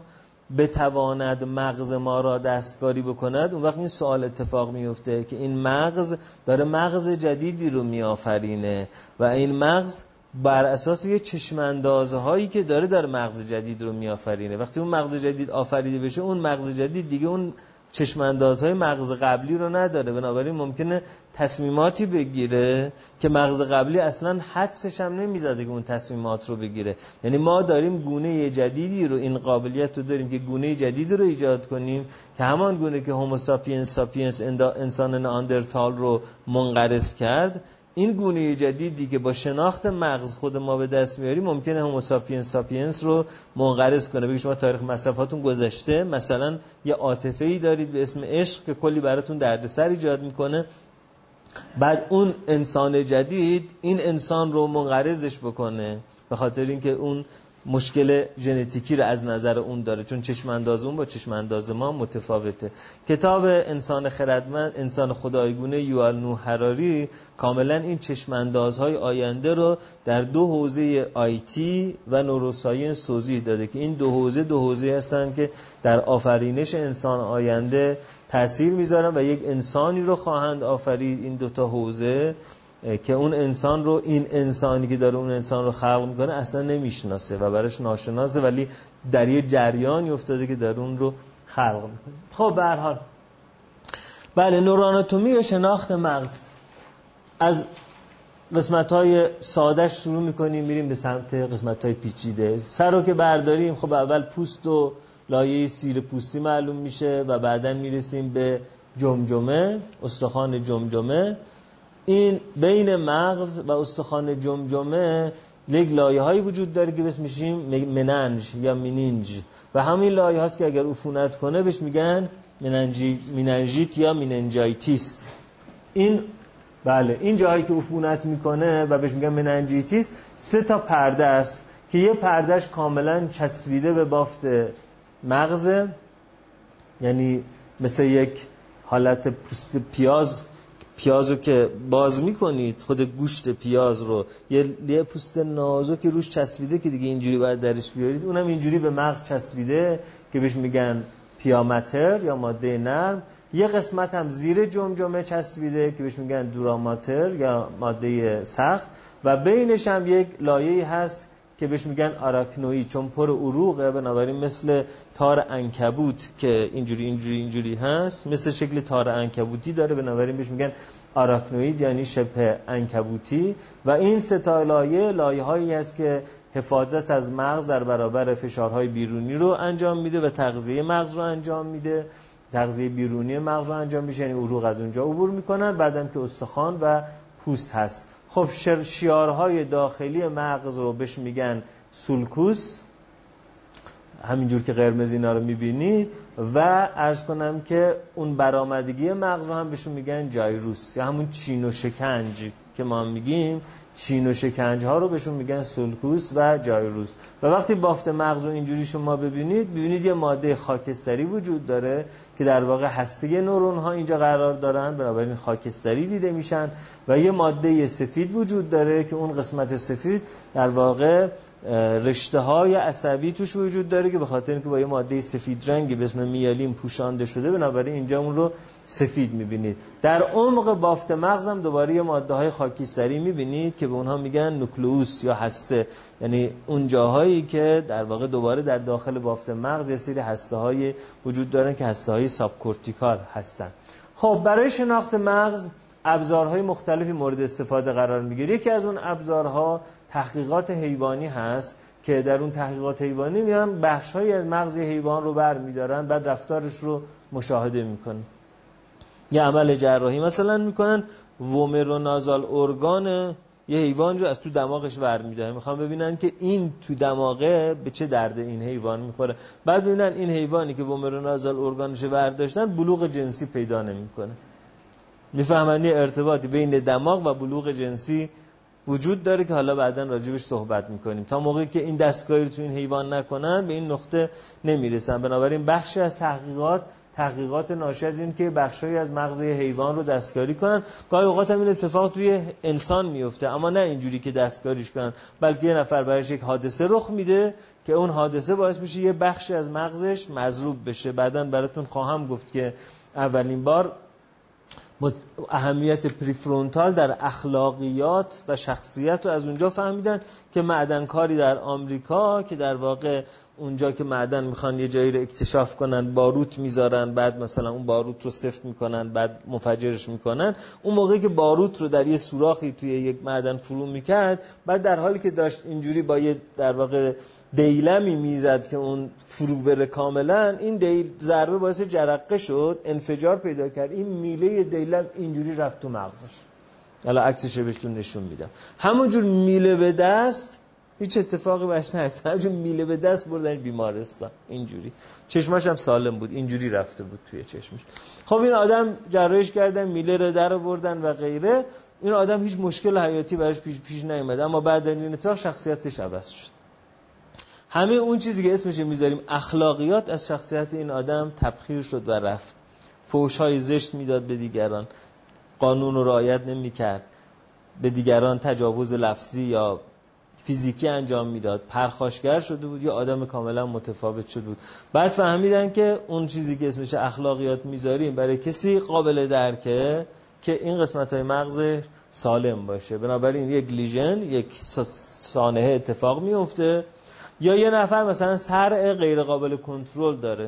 بتواند مغز ما را دستکاری بکند، اون وقت این سوال اتفاق میفته که این مغز داره مغز جدیدی رو میآفرینه و این مغز بر اساس یه چشماندازهایی که داره در مغز جدید رو میآفرینه. وقتی اون مغز جدید آفریده بشه، اون مغز جدید دیگه اون چشماندازهای مغز قبلی رو نداره. بنابراین ممکنه تصمیماتی بگیره که مغز قبلی اصلا حدسش هم نمیزده که اون تصمیمات رو بگیره. یعنی ما داریم گونه جدیدی رو، این قابلیت رو داریم که گونه جدیدی رو ایجاد کنیم که همان گونه که هومو ساپینس ساپینس انسان نئاندرتال رو منقرض کرد، این گونه جدیدی که با شناخت مغز خود ما به دست میاری ممکنه هومو ساپینس ساپینس رو منقرض کنه. بگید شما تاریخ مصرفاتون گذشته، مثلا یه عاطفه‌ای دارید به اسم عشق که کلی براتون دردسر ایجاد میکنه، بعد اون انسان جدید این انسان رو منقرضش بکنه، به خاطر اینکه اون مشکل ژنتیکی رو از نظر اون داره، چون چشم انداز اون با چشم انداز ما متفاوته. کتاب انسان خردمند، انسان خدایگونه یوال نوح هراری کاملا این چشم اندازهای آینده رو در دو حوزه آیتی و نوروساینس توضیح داده که این دو حوزه دو حوزه هستن که در آفرینش انسان آینده تأثیر میذارن و یک انسانی رو خواهند آفرید این دوتا حوزه که اون انسان رو، این انسانی که داره اون انسان رو خلق میکنه اصلا نمیشناسه و براش ناشناسه، ولی در یه جریانی افتاده که داره اون رو خلق میکنه. خب به هر حال بله، نوراناتومی و شناخت مغز از قسمت‌های سادهش شروع میکنیم میریم به سمت قسمت‌های پیچیده. سر رو که برداریم خب اول پوست و لایه سیر پوستی معلوم میشه و بعدن میرسیم به جمجمه، استخوان جمجمه. این بین مغز و استخوان جمجمه یک لایه‌هایی وجود داره که بهش میشیم مننج یا مینینج و همین لایه هاست که اگر عفونت کنه بهش میگن مننجی میننژیت یا میننجایتیس. این بله، این جایی که عفونت میکنه و بهش میگن مننجیتیس سه تا پرده است که یه پردهش کاملا چسبیده به بافت مغز، یعنی مثل یک حالت پوست پیاز، پیازو که باز میکنید خود گوشت پیاز رو یه, یه پوست نازک که روش چسبیده که دیگه اینجوری باید درش بیارید، اونم اینجوری به مغز چسبیده که بهش میگن پیامتر یا ماده نرم. یه قسمت هم زیر جمجمه چسبیده که بهش میگن دوراماتر یا ماده سخت و بینش هم یک لایه‌ای هست که بهش میگن آراکنوئید، چون پر عروقه بنابراین مثل تار عنکبوت که اینجوری اینجوری اینجوری هست، مثل شکل تار عنکبوتی داره، بنابراین بهش میگن آراکنوئید یعنی شبه عنکبوتی. و این سه تا لایه لایه‌هایی هست که حفاظت از مغز در برابر فشارهای بیرونی رو انجام میده و تغذیه مغز رو انجام میده، تغذیه بیرونی مغز رو انجام میشه، یعنی عروق از اونجا عبور میکنن. بعدم که استخوان و پوست هست. خب شیارهای داخلی مغز رو بهش میگن سولکوس، همینجور که قرمز اینا رو میبینید، و عرض کنم که اون برآمدگی مغز رو هم بهشون میگن جایروس یا همون چین و شکنج که ما میگیم، چین و شکنج ها رو بهشون میگن سولکوس و جایروس. و وقتی بافت مغز رو اینجوری شما ببینید، ببینید یه ماده خاکستری وجود داره که در واقع هسته نورون ها اینجا قرار دارن، بنابراین خاکستری دیده میشن، و یه ماده سفید وجود داره که اون قسمت سفید در واقع رشته های عصبی توش وجود داره که به خاطر اینکه با یه ماده سفید رنگی به اسم میالین پوشانده شده، بنابراین اینجا اون رو سفید میبینید. در عمق بافت مغز هم دوباره یه ماده های خاکستری میبینید که به اونها میگن نوکلئوس یا هسته، یعنی اون جاهایی که در واقع دوباره در داخل بافت مغز یه سری هسته های وجود دارن که هسته های ساب کورتیکال هستن. خب برای شناخت مغز ابزارهای مختلفی مورد استفاده قرار میگیره. یکی از اون ابزارها تحقیقات حیوانی هست که در اون تحقیقات حیوانی میان بخش‌هایی از مغز حیوان رو برمی‌دارن، بعد رفتارش رو مشاهده میکنن. یه عمل جراحی مثلا میکنن، وومرونازال ارگان یه حیوان رو از تو دماغش برمی‌دارن، میخوان ببینن که این تو دماغه به چه درد این حیوان میخوره. بعد ببینن این حیوانی که وومرونازال ارگانش برداشتن بلوغ جنسی پیدا نمیکنه. میفهمن یه ارتباطی بین دماغ و بلوغ جنسی وجود داره که حالا بعداً راجبش صحبت میکنیم. تا موقعی که این دستگاهی رو تو این حیوان نکنن به این نقطه نمیرسن. بنابراین بخشی از تحقیقات تحقیقات ناشی از این که بخشی از مغز حیوان رو دستکاری کنن. گاهی اوقات هم این اتفاق توی انسان میفته، اما نه اینجوری که دستکاریش کنن، بلکه یه نفر برایش یک حادثه رخ میده که اون حادثه باعث میشه یه بخشی از مغزش مضروب بشه. بعداً براتون خواهم گفت که اولین بار اهمیت پریفرونتال در اخلاقیات و شخصیت رو از اونجا فهمیدن که معدنکاری در آمریکا که در واقع اونجا که معدن میخوان یه جایی رو اکتشاف کنن باروت میذارن، بعد مثلا اون باروت رو سفت میکنن، بعد منفجرش میکنن. اون موقعی که باروت رو در یه سوراخی توی یک معدن فرو میکرد، بعد در حالی که داشت اینجوری با یه در واقع دیلمی میزد که اون فرو بره کاملا، این دیل ضربه باعث جرقه شد، انفجار پیدا کرد، این میله دیلم اینجوری رفت تو مغزش. حالا عکسش رو بهتون نشون میدم. همونجور میله به دست هیچ اتفاقی براش نیفتاد، همون میله به دست بردن بیمارستان اینجوری. چشماش هم سالم بود، اینجوری رفته بود توی چشمش. خب این آدم جراحیش کردن، میله رو در آوردن و غیره. این آدم هیچ مشکل حیاتی براش پیش پیش نیومد، اما بعد از این اتفاق شخصیتش عوض شد. همه اون چیزی که اسمش میذاریم اخلاقیات از شخصیت این آدم تبخیر شد و رفت. فحش‌های زشت میداد به دیگران، قانون رو رعایت نمی‌کرد، به دیگران تجاوز لفظی یا فیزیکی انجام میداد، پرخاشگر شده بود، یا آدم کاملا متفاوت شده بود. بعد فهمیدن که اون چیزی که اسمش اخلاقیات میذاریم برای کسی قابل درکه که این قسمت‌های مغز سالم باشه. بنابراین یک لیژن، یک سانحه اتفاق میفته، یا یه نفر مثلا صرع غیر قابل کنترل داره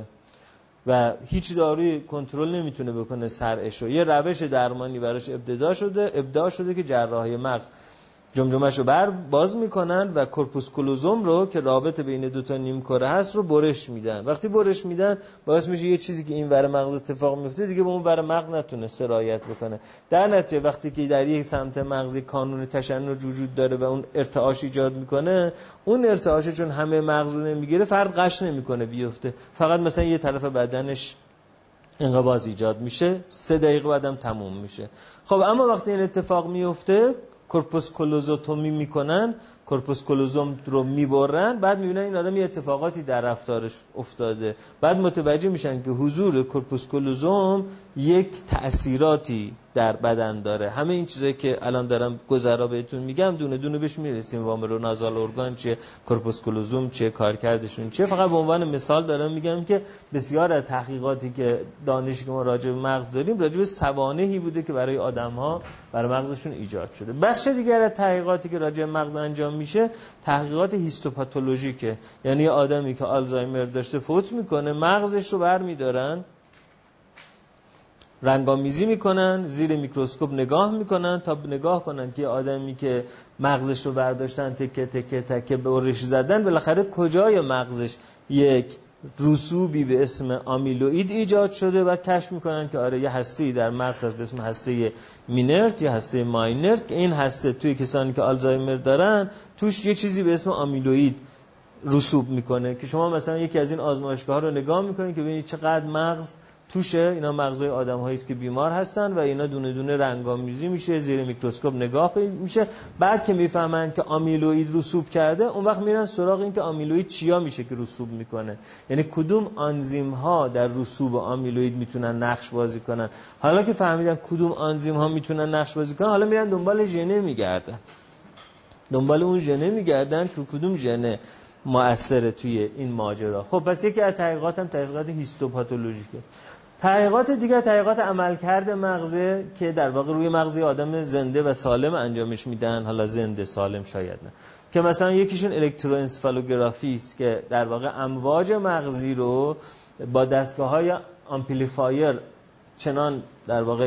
و هیچ داروی کنترل نمیتونه بکنه صرعشو، یه روش درمانی براش ابتدا شده ابداع شده که جراحی مغز جمجمه‌شو بر باز میکنن و کورپوس کلوزوم رو که رابط بین دو تا نیمکره هست رو برش میدن. وقتی برش میدن باعث میشه یه چیزی که این ور مغز اتفاق میفته دیگه به اون ور مغز نتونه سرایت بکنه. در نتیجه وقتی که در یک سمت مغزی کانون تشنج وجود داره و اون ارتعاش ایجاد میکنه، اون ارتعاش چون همه مغز رو نمیگیره فرد قش نمیکنه بیفته، فقط مثلا یه طرف بدنش انقباض ایجاد میشه، سه دقیقه بعدم تموم میشه. خب اما وقتی این اتفاق میفته کورپوس کلوزوتومی میکنن، کورپوس کلوزوم رو میبرن، بعد میبینن این آدم یه اتفاقاتی در رفتارش افتاده، بعد متوجه میشن که حضور کورپوس کلوزوم یک تأثیراتی در بدن داره. همه این چیزایی که الان دارم گذرا بهتون میگم دونه دونه بهش میرسیم، وامرو نازال ارگان چیه، کورپوس کلوزوم چیه، کارکردشون چیه. فقط به عنوان مثال دارم میگم که بسیار از تحقیقاتی که دانشی که ما راجع به مغز داریم راجع به سوانحی بوده که برای آدم‌ها برای مغزشون ایجاد شده. بخش دیگر از تحقیقاتی که راجع به مغز انجام میشه تحقیقات هیستوپاتولوژیکه، یعنی آدمی که آلزایمر داشته فوت میکنه مغزش رو برمیدارن، رنگامیزی میکنن، زیر میکروسکوپ نگاه میکنن تا نگاه کنن که آدمی که مغزش رو برداشتن تکه تکه تکه برش زدن بالاخره کجای مغزش یک رسوبی به اسم آمیلوئید ایجاد شده. بعد کشف میکنن که آره یه هسته‌ای در مغز هست به اسم هسته مینرت یا هسته ماینرت که این هسته توی کسانی که آلزایمر دارن توش یه چیزی به اسم آمیلوئید رسوب میکنه که شما مثلا یکی از این آزمایشگاه‌ها رو نگاه میکنید که ببینید چقدر مغز توشه. اینا مغزای آدم‌هایی است که بیمار هستن و اینا دونه دونه رنگامیزی میشه، زیر میکروسکوپ نگاه میشه. بعد که میفهمن که آمیلوئید رسوب کرده اون وقت میرن سراغ این که آمیلوئید چیا میشه که رسوب میکنه، یعنی کدوم آنزیم ها در رسوب آمیلوئید میتونن نقش بازی کنن. حالا که فهمیدن کدوم آنزیم ها میتونن نقش بازی کنن حالا میرن دنبال ژنه میگردن، دنبال اون ژنه میگردن که کدوم ژنه مؤثره توی این ماجرا. خب پس یکی از تحقیقات هم تحقیقات هیستوپاتولوژیکه. تحقیقات دیگه تحقیقات عملکرد مغزه که در واقع روی مغز آدم زنده و سالم انجامش میدن، حالا زنده سالم شاید نه، که مثلا یکیشون الکتروانسفالوگرافی است که در واقع امواج مغزی رو با دستگاه‌های آمپلیفایر چنان در واقع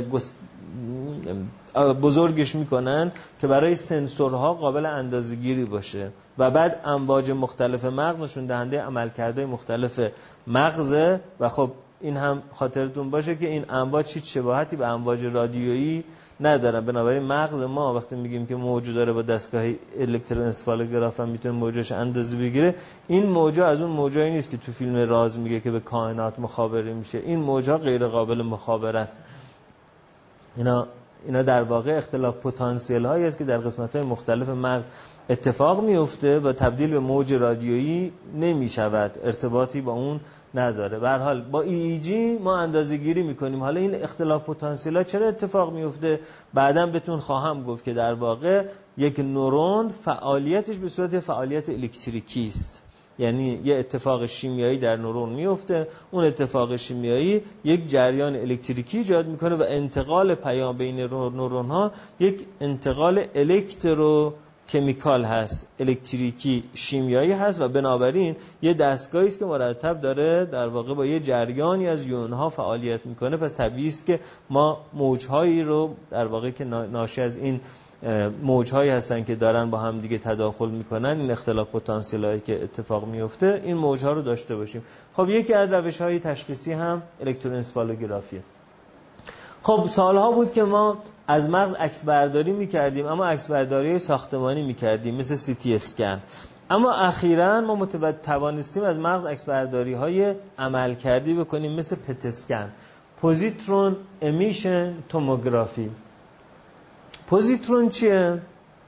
بزرگش میکنن که برای سنسورها قابل اندازه‌گیری باشه و بعد امواج مختلف مغز نشون دهنده عملکردهای مختلف مغزه. و خب این هم خاطرتون باشه که این امواج هیچ شباهتی به امواج رادیویی ندارن. بنابراین مغز ما وقتی میگیم که موج داره با دستگاه الکتروانسفالوگراف هم میتونه موجش اندازه بگیره، این موجا از اون موجایی نیست که تو فیلم راز میگه که به کائنات مخابره میشه. این موجا غیر قابل مخابره است. اینا اینا در واقع اختلاف پتانسیل هایی است که در قسمت های مختلف مغز اتفاق میفته و تبدیل به موج رادیویی نمی شود، ارتباطی با اون نداره. به هر حال با ای ای جی ما اندازه گیری میکنیم. حالا این اختلاف پتانسیل ها چرا اتفاق میفته بعداً بهتون خواهم گفت که در واقع یک نورون فعالیتش به صورت فعالیت الکتریکی است، یعنی یه اتفاق شیمیایی در نورون میفته، اون اتفاق شیمیایی یک جریان الکتریکی ایجاد میکنه و انتقال پیام بین نورون ها یک انتقال الکترو کمیکال هست، الکتریکی شیمیایی هست و بنابراین یه دستگاهی است که مرتب داره در واقع با یه جریانی از یون ها فعالیت میکنه. پس طبیعی است که ما موجهایی رو در واقع که ناشی از این موجهایی هستن که دارن با هم دیگه تداخل میکنن، این اختلاف پتانسیل هایی که اتفاق میفته، این موجها رو داشته باشیم. خب یکی از روش های تشخیصی هم الکتروانسفالوگرافیه. خب سالها بود که ما از مغز عکس برداری میکردیم، اما عکس برداری ساختمانی میکردیم مثل سی تی اسکن. اما اخیراً ما متوجه توانستیم از مغز عکس برداری های عمل کردی بکنیم مثل پت اسکن، پوزیترون امیشن توموگرافی. پوزیترون چیه؟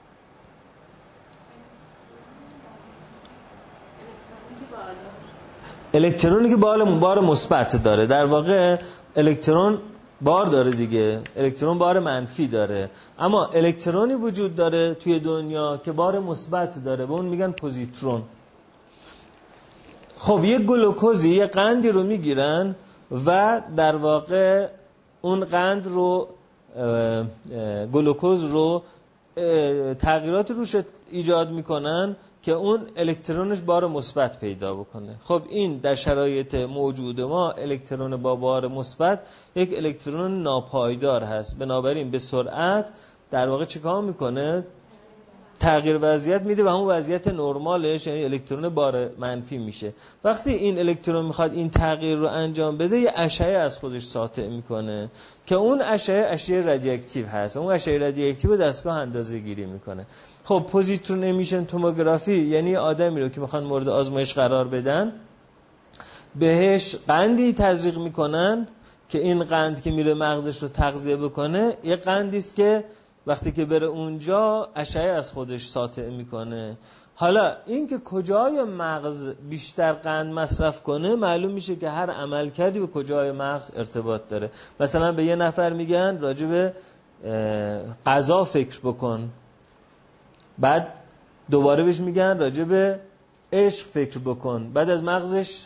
الکترونی که بال بار مثبت داره. در واقع الکترون بار داره دیگه، الکترون بار منفی داره، اما الکترونی وجود داره توی دنیا که بار مثبت داره، به اون میگن پوزیترون. خب یک گلوکوزی، یک قندی رو میگیرن و در واقع اون قند رو گلوکوز رو تغییرات روش ایجاد میکنن که اون الکترونش بار مثبت پیدا بکنه. خب این در شرایط موجود ما الکترون با بار مثبت یک الکترون ناپایدار هست، بنابراین به سرعت در واقع چیکار میکنه؟ تغییر وضعیت میده و همون وضعیت نرمالش یعنی الکترون بار منفی میشه. وقتی این الکترون میخواد این تغییر رو انجام بده یه اشعه از خودش ساطع میکنه که اون اشعه اشعه رادیواکتیو هست، اون اشعه رادیواکتیو رو دستگاه اندازه گیری میکنه. خب پوزیترون امیشن توموگرافی یعنی آدمی رو که میخوان مورد آزمایش قرار بدن بهش قندی تزریق میکنن که این قند که میره مغزش رو تغذیه بکنه یه قندی است که وقتی که بره اونجا اشعه از خودش ساطع میکنه. حالا این که کجای مغز بیشتر قند مصرف کنه معلوم میشه که هر عمل کردی به کجای مغز ارتباط داره. مثلا به یه نفر میگن راجع به غذا فکر بکن، بعد دوباره بهش میگن راجع به عشق فکر بکن، بعد از مغزش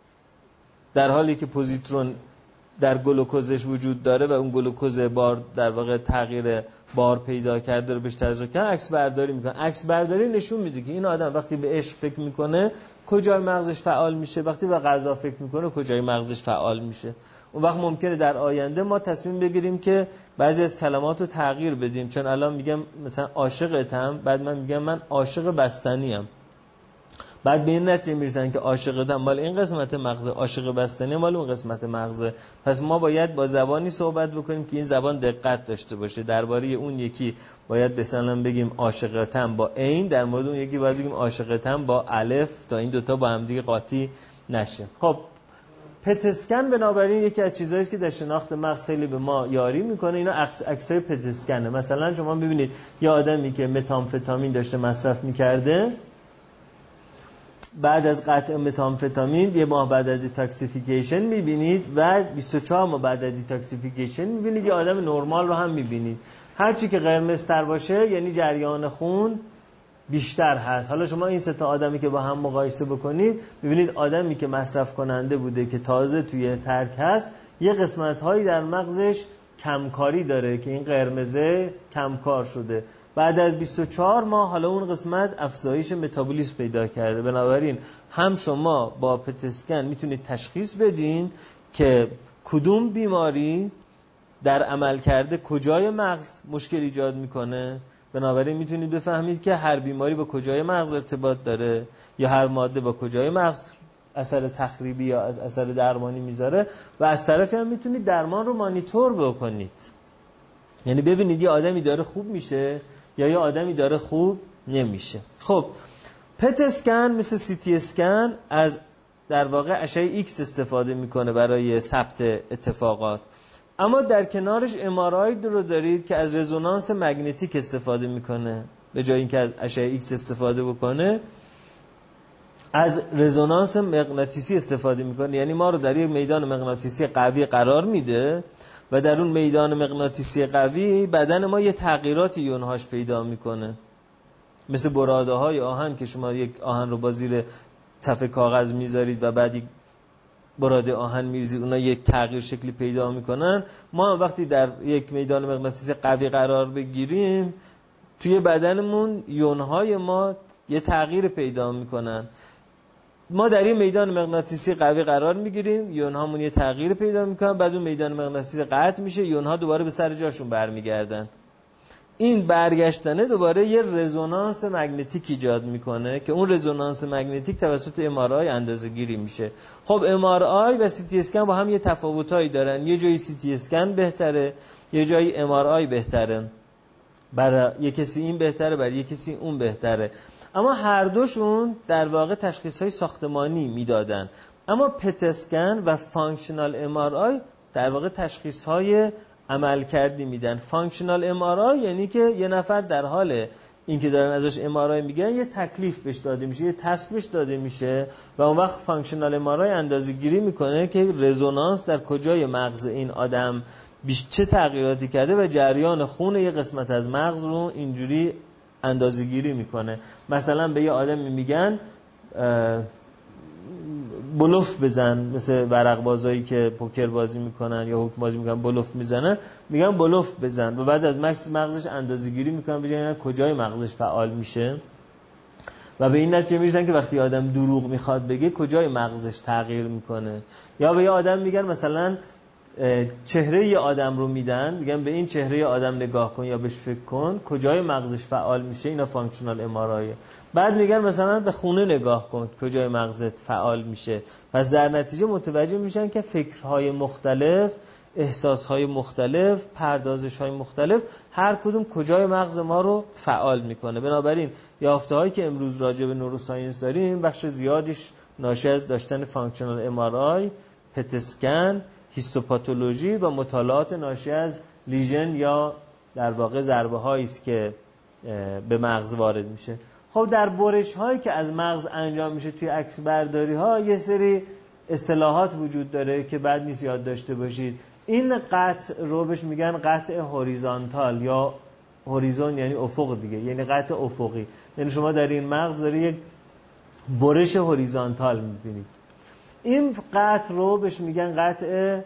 در حالی که پوزیترون در گلوکوزش وجود داره و اون گلوکوز بار در واقع تغییر بار پیدا کرده رو بهش تزریق کنه عکس برداری میکنه. عکس برداری نشون میده که این آدم وقتی به عشق فکر میکنه کجای مغزش فعال میشه، وقتی به غذا فکر میکنه کجای مغزش فعال میشه. اون وقت ممکنه در آینده ما تصمیم بگیریم که بعضی از کلمات رو تغییر بدیم، چون الان میگم مثلا عاشقتم، بعد من میگم من عاشق بستنیم، بعد به این نتیجه میرسن که عاشقتم مال این قسمت مغزه، عاشق بستنی مال اون قسمت مغزه. پس ما باید با زبانی صحبت بکنیم که این زبان دقت داشته باشه. درباره اون یکی باید مثلا بگیم عاشقتم با عین، در مورد اون یکی باید بگیم عاشقتم با الف، تا این دوتا با هم دیگه قاطی نشه. خب پت اسکن بنابراین یکی از چیزهایی است که در شناخت مغز خیلی به ما یاری میکنه. اینا عکسای پت اسکنه. مثلا شما ببینید یه آدمی که متامفتامین داشته مصرف میکرده، بعد از قطع متامفتامین یه ماه بعد از دیتاکسیفیکیشن میبینید و بیست و چهار ماه بعد از دیتاکسیفیکیشن میبینید یه آدم نرمال رو هم میبینید. هرچی که قرمزتر باشه یعنی جریان خون بیشتر هست. حالا شما این سه تا آدمی که با هم مقایسه بکنید میبینید آدمی که مصرف کننده بوده که تازه توی ترک هست یه قسمت‌هایی در مغزش کمکاری داره که این قرمزه کمکار شده. بعد از بیست و چهار ماه حالا اون قسمت افزایش متابولیسم پیدا کرده. بنابراین هم شما با پت اسکن میتونید تشخیص بدین که کدوم بیماری در عمل کرده کجای مغز مشکل ایجاد میکنه. بنابراین میتونید بفهمید که هر بیماری با کجای مغز ارتباط داره یا هر ماده با کجای مغز اثر تخریبی یا اثر درمانی میذاره، و از طرفی هم میتونید درمان رو مانیتور بکنید، یعنی ببینید یه آدمی داره خوب میشه یا یه آدمی داره خوب نمیشه. خب پت اسکن مثل سی تی اسکن از در واقع اشعه ایکس استفاده میکنه برای ثبت اتفاقات، اما در کنارش ام آر آی رو دارید که از رزونانس مگنتیک استفاده میکنه. به جای اینکه از اشعه ایکس استفاده بکنه از رزونانس مغناطیسی استفاده میکنه، یعنی ما رو در یک میدان مغناطیسی قوی قرار میده و در اون میدان مغناطیسی قوی بدن ما یه تغییراتی یونهاش پیدا میکنه، مثل براده های آهن که شما یک آهن رو با زیر صفحه کاغذ میذارید و بعد یک براده آهن میریزید، اونا یک تغییر شکلی پیدا میکنن. ما وقتی در یک میدان مغناطیسی قوی قرار بگیریم توی بدنمون یونهای ما یه تغییر پیدا میکنن. ما در این میدان مغناطیسی قوی قرار میگیریم، یونهامون یه تغییر پیدا میکنن، بعد اون میدان مغناطیسی قطع میشه، یونها دوباره به سر جاشون برمیگردن. این برگشتنه دوباره یه رزونانس مگنتیک ایجاد میکنه که اون رزونانس مگنتیک توسط ام آر آی اندازه گیری میشه. خب ام آر آی و سی تی اسکن با هم یه تفاوتایی دارن، یه جایی سی تی اسکن بهتره، یه جایی ام آر آی بهتره. برای یک کسی این بهتره، برای یک کسی اون بهتره. اما هر دوشون در واقع تشخیص‌های ساختمانی میدادن. اما پت اسکن و فانکشنال ام آر آی در واقع تشخیص‌های عملکردی میدن. فانکشنال ام آر آی یعنی که یه نفر در حال اینکه دارن ازش ام آر آی میگیرن یه تکلیف بهش داده میشه، یه تسک بهش داده میشه و اون وقت فانکشنال ام آر آی اندازه‌گیری میکنه که رزونانس در کجای مغز این آدم بیش چه تغییراتی کرده و جریان خون یه قسمت از مغز رو اینجوری اندازه‌گیری میکنه. مثلا به یه آدمی میگن بلوف بزن، مثل ورق بازایی که پوکر بازی میکنن یا حکم بازی میکنن بلوف میزنن، میگن بلوف بزن و بعد از مکس مغزش اندازه‌گیری میکنن ببینن کجای مغزش فعال میشه و به این نتیجه میرسن که وقتی آدم دروغ میخواد بگه کجای مغزش تغییر میکنه. یا به یه آدم میگن مثلا چهره یه آدم رو میدن، میگن به این چهره آدم نگاه کن یا بهش فکر کن کجای مغزش فعال میشه، اینا فانکشنال ام آر آی. بعد میگن مثلا به خونه نگاه کن کجای مغزت فعال میشه. پس در نتیجه متوجه میشن که فکرهای مختلف، احساسهای مختلف، پردازشهای مختلف هر کدوم کجای مغز ما رو فعال میکنه. بنابراین یافته‌هایی که امروز راجع به نوروساینس داریم بخش زیادیش ناشی از داشتن فانکشنال ام آر آی، پت اسکن، هیستوپاتولوژی و مطالعات ناشی از لیژن یا در واقع ضربه هایی است که به مغز وارد میشه. خب در برش هایی که از مغز انجام میشه توی عکس برداری ها یه سری اصطلاحات وجود داره که بد نیست یاد داشته باشید. این قطع رو بهش میگن قطع هوریزونتال یا هوریزون یعنی افق دیگه، یعنی قطع افقی. یعنی شما در این مغز داره یک برش هوریزونتال میبینید. این قطع رو بهش میگن قطع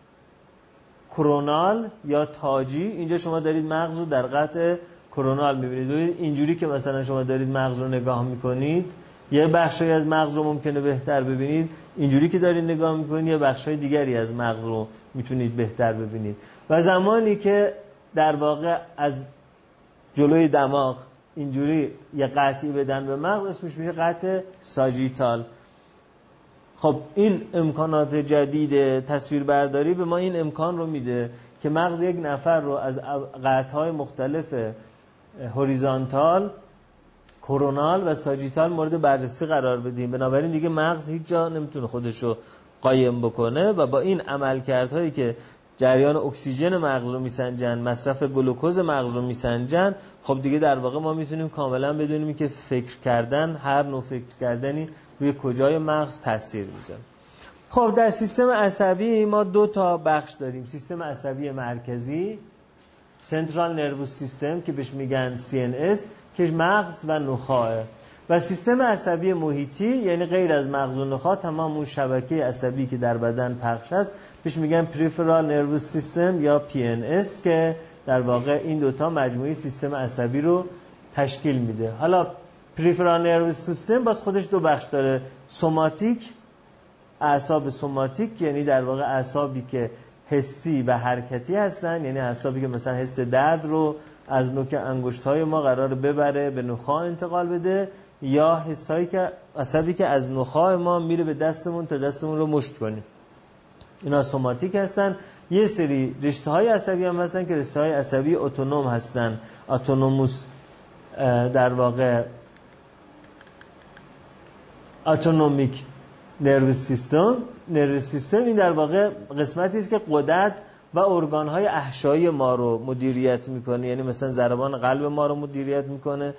کرونال یا تاجی. اینجا شما دارید مغز رو در قطع کرونال میبینید. اینجوری که مثلا شما دارید مغز رو نگاه میکنید یه بخشی از مغز رو ممکنه بهتر ببینید، اینجوری که دارید نگاه میکنید یه بخشای دیگری از مغز رو میتونید بهتر ببینید. و زمانی که در واقع از جلوی دماغ اینجوری یه قطعی بدن به مغز اسمش میشه قطع ساجیتال. خب این امکانات جدید تصویربرداری به ما این امکان رو میده که مغز یک نفر رو از قطعهای مختلف هوریزونتال، کرونال و ساجیتال مورد بررسی قرار بدیم. بنابراین دیگه مغز هیچ جا نمیتونه خودش رو قایم بکنه و با این عملکردهایی که جریان اکسیژن مغز رو میسنجن، مصرف گلوکوز مغز رو میسنجن، خب دیگه در واقع ما میتونیم کاملا بدونیم که فکر کردن، هر نوع فکر کردنی روی کجای مغز تاثیر میذاره. خب در سیستم عصبی ما دو تا بخش داریم. سیستم عصبی مرکزی، سنترال نروس سیستم که بهش میگن سی ان اس، که مغز و نخاعه، و سیستم عصبی محیطی یعنی غیر از مغز و نخاع تمام اون شبکه عصبی که در بدن پخش است بهش میگن پریفرال نروس سیستم یا پی ان اس، که در واقع این دوتا مجموعی سیستم عصبی رو تشکیل میده. حالا پریفرال نروس سیستم باز خودش دو بخش داره، سوماتیک، اعصاب سوماتیک یعنی در واقع اعصابی که حسی و حرکتی هستن، یعنی اعصابی که مثلا حس درد رو از نوک انگشت‌های ما قراره ببره به نخاع انتقال بده، یا حسایی که عصبی که از نخاع ما میره به دستمون تا دستمون رو مشت کنیم، اینا سوماتیک هستن. یه سری رشته‌های عصبی هم هستن که رشته‌های عصبی اتونوم هستن، اتونوموس در واقع اتونومیک نروس سیستم. نروس سیستم این در واقع قسمتی است که غدد و ارگان‌های احشایی ما رو مدیریت میکنه، یعنی مثلا ضربان قلب ما رو مدیریت میکنه،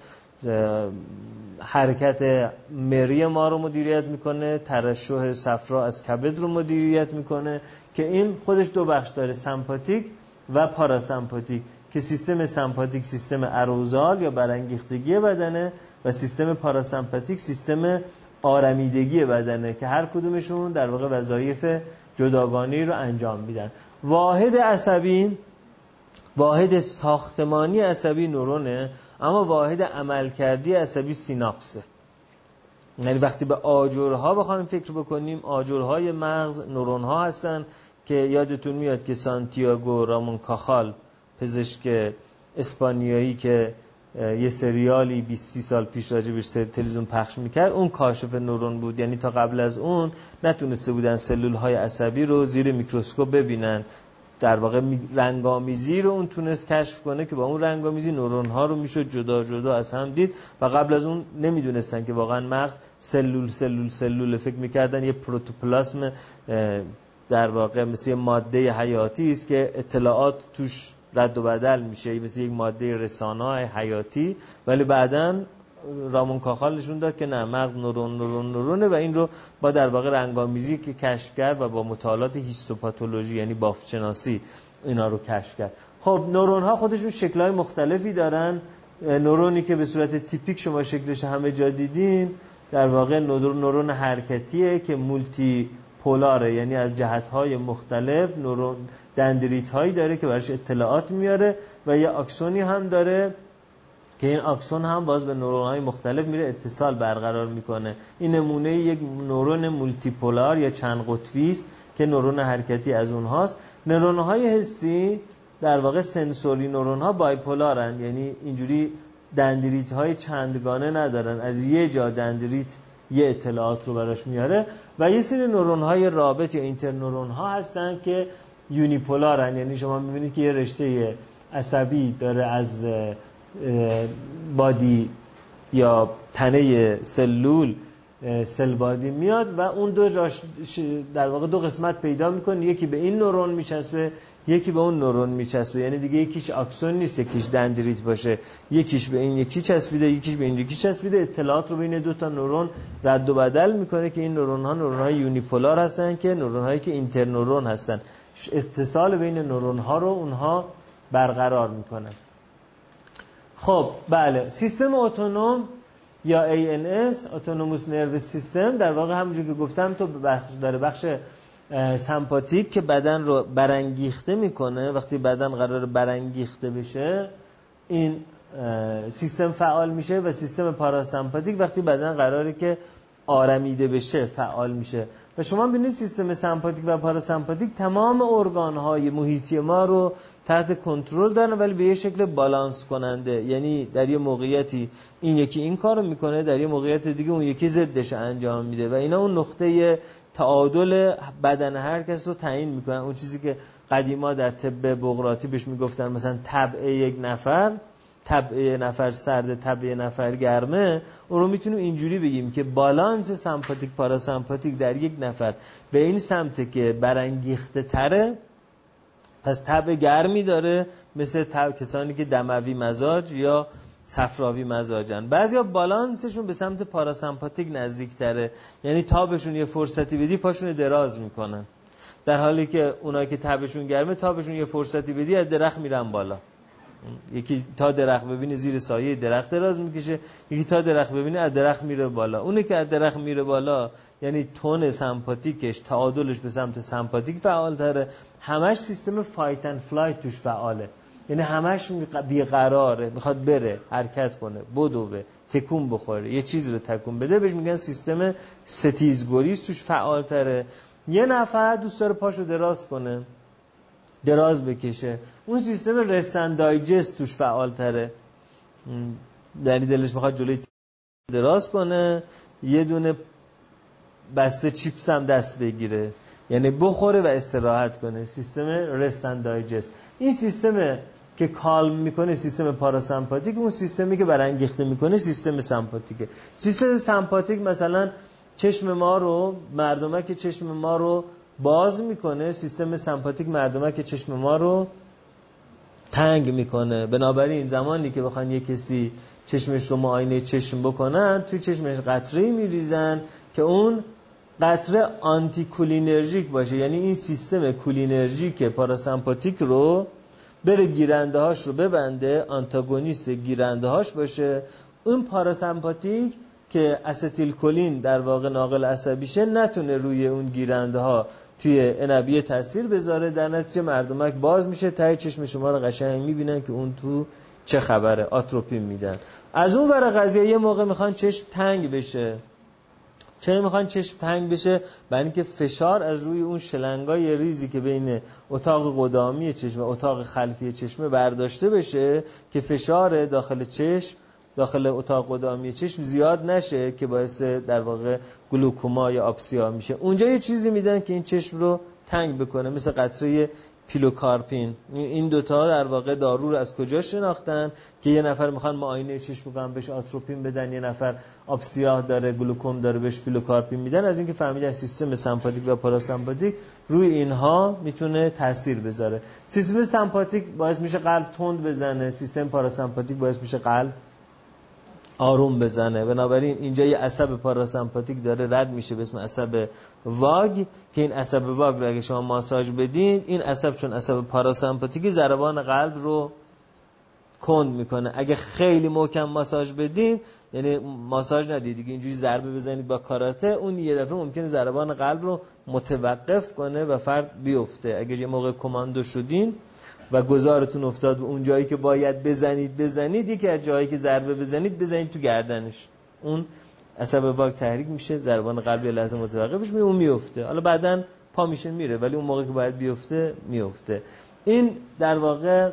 حرکت مری ما رو مدیریت میکنه، ترشح صفرا از کبد رو مدیریت میکنه، که این خودش دو بخش داره، سمپاتیک و پاراسمپاتیک، که سیستم سمپاتیک سیستم اروزال یا برانگیختگی بدنه و سیستم پاراسمپاتیک سیستم آرمیدگی بدنه، که هر کدومشون در واقع وظایف جداگانه‌ای رو انجام میدن. واحد عصبی، واحد ساختمانی عصبی نورونه، اما واحد عملکردی عصبی سیناپسه. یعنی وقتی به آجرها بخوایم فکر بکنیم، آجرهای مغز نورون‌ها هستن که یادتون میاد که سانتیاگو رامون کاخال، پزشک اسپانیایی که یه سریالی بیست سی سال پیش راجع بهش تلویزیون پخش میکرد، اون کاشف نورون بود. یعنی تا قبل از اون نتونسته بودن سلول‌های عصبی رو زیر میکروسکوپ ببینن. در واقع رنگامیزی رو اون تونست کشف کنه که با اون رنگامیزی نورون ها رو میشد جدا جدا از هم دید و قبل از اون نمیدونستن که واقعا مغز سلول سلول سلول فکر میکردن یه پروتوپلاسم در واقع مثل ماده حیاتی است که اطلاعات توش رد و بدل میشه، مثل یک ماده رسانه‌ای حیاتی، ولی بعداً رامون کاخال نشون داد که نه، مغز نورون نورون نورونه و این رو با در واقع رنگامیزی که کشف کرد و با مطالعات هیستوپاتولوژی یعنی بافت‌شناسی اینا رو کشف کرد. خب نورون ها خودشون شکل‌های مختلفی دارن. نورونی که به صورت تیپیک شما شکلش همه جا دیدین در واقع نورون حرکتیه که مولتی پولاره، یعنی از جهت‌های مختلف نورون دندریت‌هایی داره که براش اطلاعات میاره و یه آکسونی هم داره که این آکسون هم باز به نورون‌های مختلف میره اتصال برقرار میکنه. این نمونه یک نورون مولتی پولار یا چند قطبی است که نورون حرکتی از اونهاست. نورون‌های حسی در واقع سنسوری نورون‌ها بایپولارن، یعنی اینجوری دندریت‌های چندگانه ندارن، از یه جا دندریت یه اطلاعات رو براش میاره و یه سری نورون‌های رابط یا اینتر نورون‌ها هستن که یونیپولارن، یعنی شما می‌بینید که یه رشته عصبی داره از بادی یا تنه سلول سل بادی میاد و اون دو در واقع دو قسمت پیدا میکنه، یکی به این نورون میچسبه یکی به اون نورون میچسبه، یعنی دیگه یکیش آکسون نیست یکیش دندریت باشه، یکیش به این یکی چسبیده یکیش به این یکی چسبیده، اطلاعات رو بین دو تا نورون رد و بدل میکنه که این نورون ها نورون های یونیپولار هستن که نورون هایی که اینتر نورون هستن، اتصال بین نورون ها رو اونها برقرار میکنن. خب بله، سیستم اتونوم یا ای ان اس اتونوموس نروس سیستم در واقع همونجوری که گفتم تو بخش داره بخش سمپاتیک که بدن رو برانگیخته میکنه. وقتی بدن قرار برانگیخته بشه این سیستم فعال میشه و سیستم پاراسمپاتیک وقتی بدن قراره که آرمیده بشه فعال میشه. و شما ببینید سیستم سمپاتیک و پاراسمپاتیک تمام ارگان‌های محیطی ما رو تحت کنترل دارن ولی به یه شکل بالانس کننده، یعنی در یه موقعیتی این یکی این کارو میکنه، در یه موقعیت دیگه اون یکی ضدش انجام میده و اینا اون نقطه تعادل بدن هر کس رو تعیین میکنن. اون چیزی که قدیما در طب بقراطی بهش میگفتن مثلا طبع یک نفر، طبع نفر سرد، طبع نفر گرمه، اون رو میتونیم اینجوری بگیم که بالانس سمپاتیک پاراسمپاتیک در یک نفر به این سمت که برانگیخته تره، پس طبع گرمی داره مثل طبع کسانی که دموی مزاج یا صفراوی مزاجن. بعضیا بالانسشون به سمت پاراسمپاتیک نزدیک تره، یعنی تابشون یه فرصتی بدی پاشون دراز میکنن، در حالی که اونایی که طبعشون گرمه تابشون یه فرصتی بدی از درخت میرن بالا. یکی تا درخت ببینه زیر سایه درخت دراز میکشه، یکی تا درخت ببینه از درخت میره بالا. اونی که از درخت میره بالا یعنی تون سمپاتیکش تعادلش به سمت سمپاتیک فعال تره، همش سیستم فایت اند فلایت توش فعاله، یعنی همش بیقراره، میخواد بره، حرکت کنه، بدوه، تکون بخوره، یه چیزی رو تکون بده، بهش میگن سیستم ستیزگریز توش فعال تره. یه نفر دوست داره پاشو دراز کنه، دراز بکشه، اون سیستم رسن دایجست توش فعال تره، یعنی دلش میخواد جلوی دراز کنه یه دونه بسته چیپس هم دست بگیره، یعنی بخوره و استراحت کنه، سیستم رسن دایجست. این سیستم که کالم میکنه سیستم پاراسمپاتیک، اون سیستمی که برانگیخته میکنه سیستم سمپاتیکه. سیستم سمپاتیک مثلا چشم ما رو، مردمک چشم ما رو باز میکنه، سیستم سمپاتیک مردمک چشم ما رو تنگ میکنه. بنابراین زمانی که بخوان یک کسی چشمش رو معاینه چشم بکنن، توی چشمش قطره‌ای میریزن که اون قطره آنتی کولینرژیک باشه، یعنی این سیستم کولینرژیک پاراسمپاتیک رو بره گیرنده هاش رو ببنده، آنتاگونیست گیرنده هاش باشه. اون پاراسمپاتیک که استیل کلین در واقع ناقل عصبیشه نتونه روی اون گیرنده ها توی عنبیه تاثیر بذاره، در نتیجه مردمک باز میشه، ته چشم شما رو قشنگ میبینن که اون تو چه خبره، آتروپین میدن. از اون ور قضیه یه موقع میخوان چشم تنگ بشه. چرا میخوان چشم تنگ بشه؟ برای اینکه فشار از روی اون شلنگای ریزی که بین اتاق قدامی چشم و اتاق خلفی چشم برداشته بشه که فشار داخل چشم، داخل اتاق قدامی چشم زیاد نشه که باعث در واقع گلوکوما یا آپسیا میشه. اونجا یه چیزی میدن که این چشم رو تنگ بکنه، مثل قطره پیلوکارپین. این دوتا در واقع دارو رو از کجا شناختن که یه نفر میخوان معاینه چشم بکنن بهش آتروپین بدن، یه نفر آب سیاه داره گلوکوم داره بهش پیلوکارپین میدن، از اینکه فهمیدن سیستم سمپاتیک و پاراسمپاتیک روی اینها میتونه تاثیر بذاره. سیستم سمپاتیک باعث میشه قلب تند بزنه، سیستم پاراسمپاتیک باعث میشه قلب آروم بزنه. بنابراین اینجا یه عصب پاراسمپاتیک داره رد میشه به اسم عصب واگ که این عصب واگ رو اگه شما ماساژ بدین، این عصب چون عصب پاراسمپاتیک ضربان قلب رو کند میکنه. اگه خیلی محکم ماساژ بدین، یعنی ماساژ ندید دیگه، اینجوری ضربه بزنید با کاراته، اون یه دفعه ممکنه ضربان قلب رو متوقف کنه و فرد بیفته. اگه یه موقع کماندو شدین و گذارتون افتاد به اون جایی که باید بزنید بزنید، یکی از جایی که ضربه بزنید بزنید تو گردنش، اون عصب واگ تحریک میشه، ضربان قلب یه لحظه متوقفش میشه، اون میفته. حالا بعدن پا میشه میره، ولی اون موقعی که باید بیفته میفته. این در واقع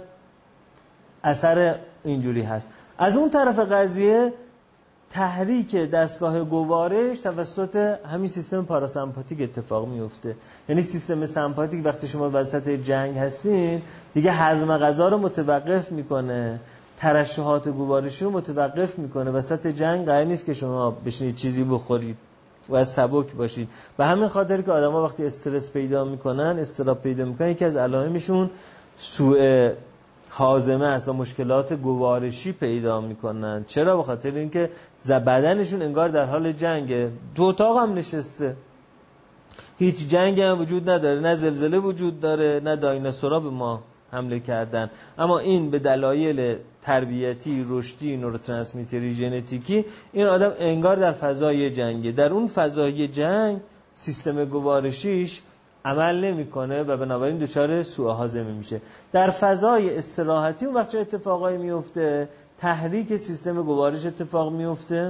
اثر اینجوری هست. از اون طرف قضیه تحریک دستگاه گوارش توسط همین سیستم پاراسمپاتیک اتفاق میفته. یعنی سیستم سمپاتیک وقتی شما وسط جنگ هستین دیگه هضم غذا رو متوقف میکنه، ترشحات گوارشی رو متوقف میکنه. وسط جنگ قرار نیست که شما بشینید چیزی بخورید و سبک باشید. به همین خاطر که آدما وقتی استرس پیدا میکنن، اضطراب پیدا میکنن، یکی از علائمشون سوء هاضمه است و مشکلات گوارشی پیدا میکنن. چرا؟ به خاطر اینکه بدنشون انگار در حال جنگه. دو اتاق هم نشسته، هیچ جنگی هم وجود نداره، نه زلزله وجود داره، نه دایناسورا به ما حمله کردن، اما این به دلایل تربیتی، رشدی، نوروترانسمیتری، ژنتیکی این آدم انگار در فضای جنگه. در اون فضای جنگ سیستم گوارشیش عمل نمیکنه و بنابراین دچار سوء هاضمه میشه. در فضای استراحتی اون وقت چه اتفاقایی میفته؟ تحریک سیستم گوارش اتفاق میفته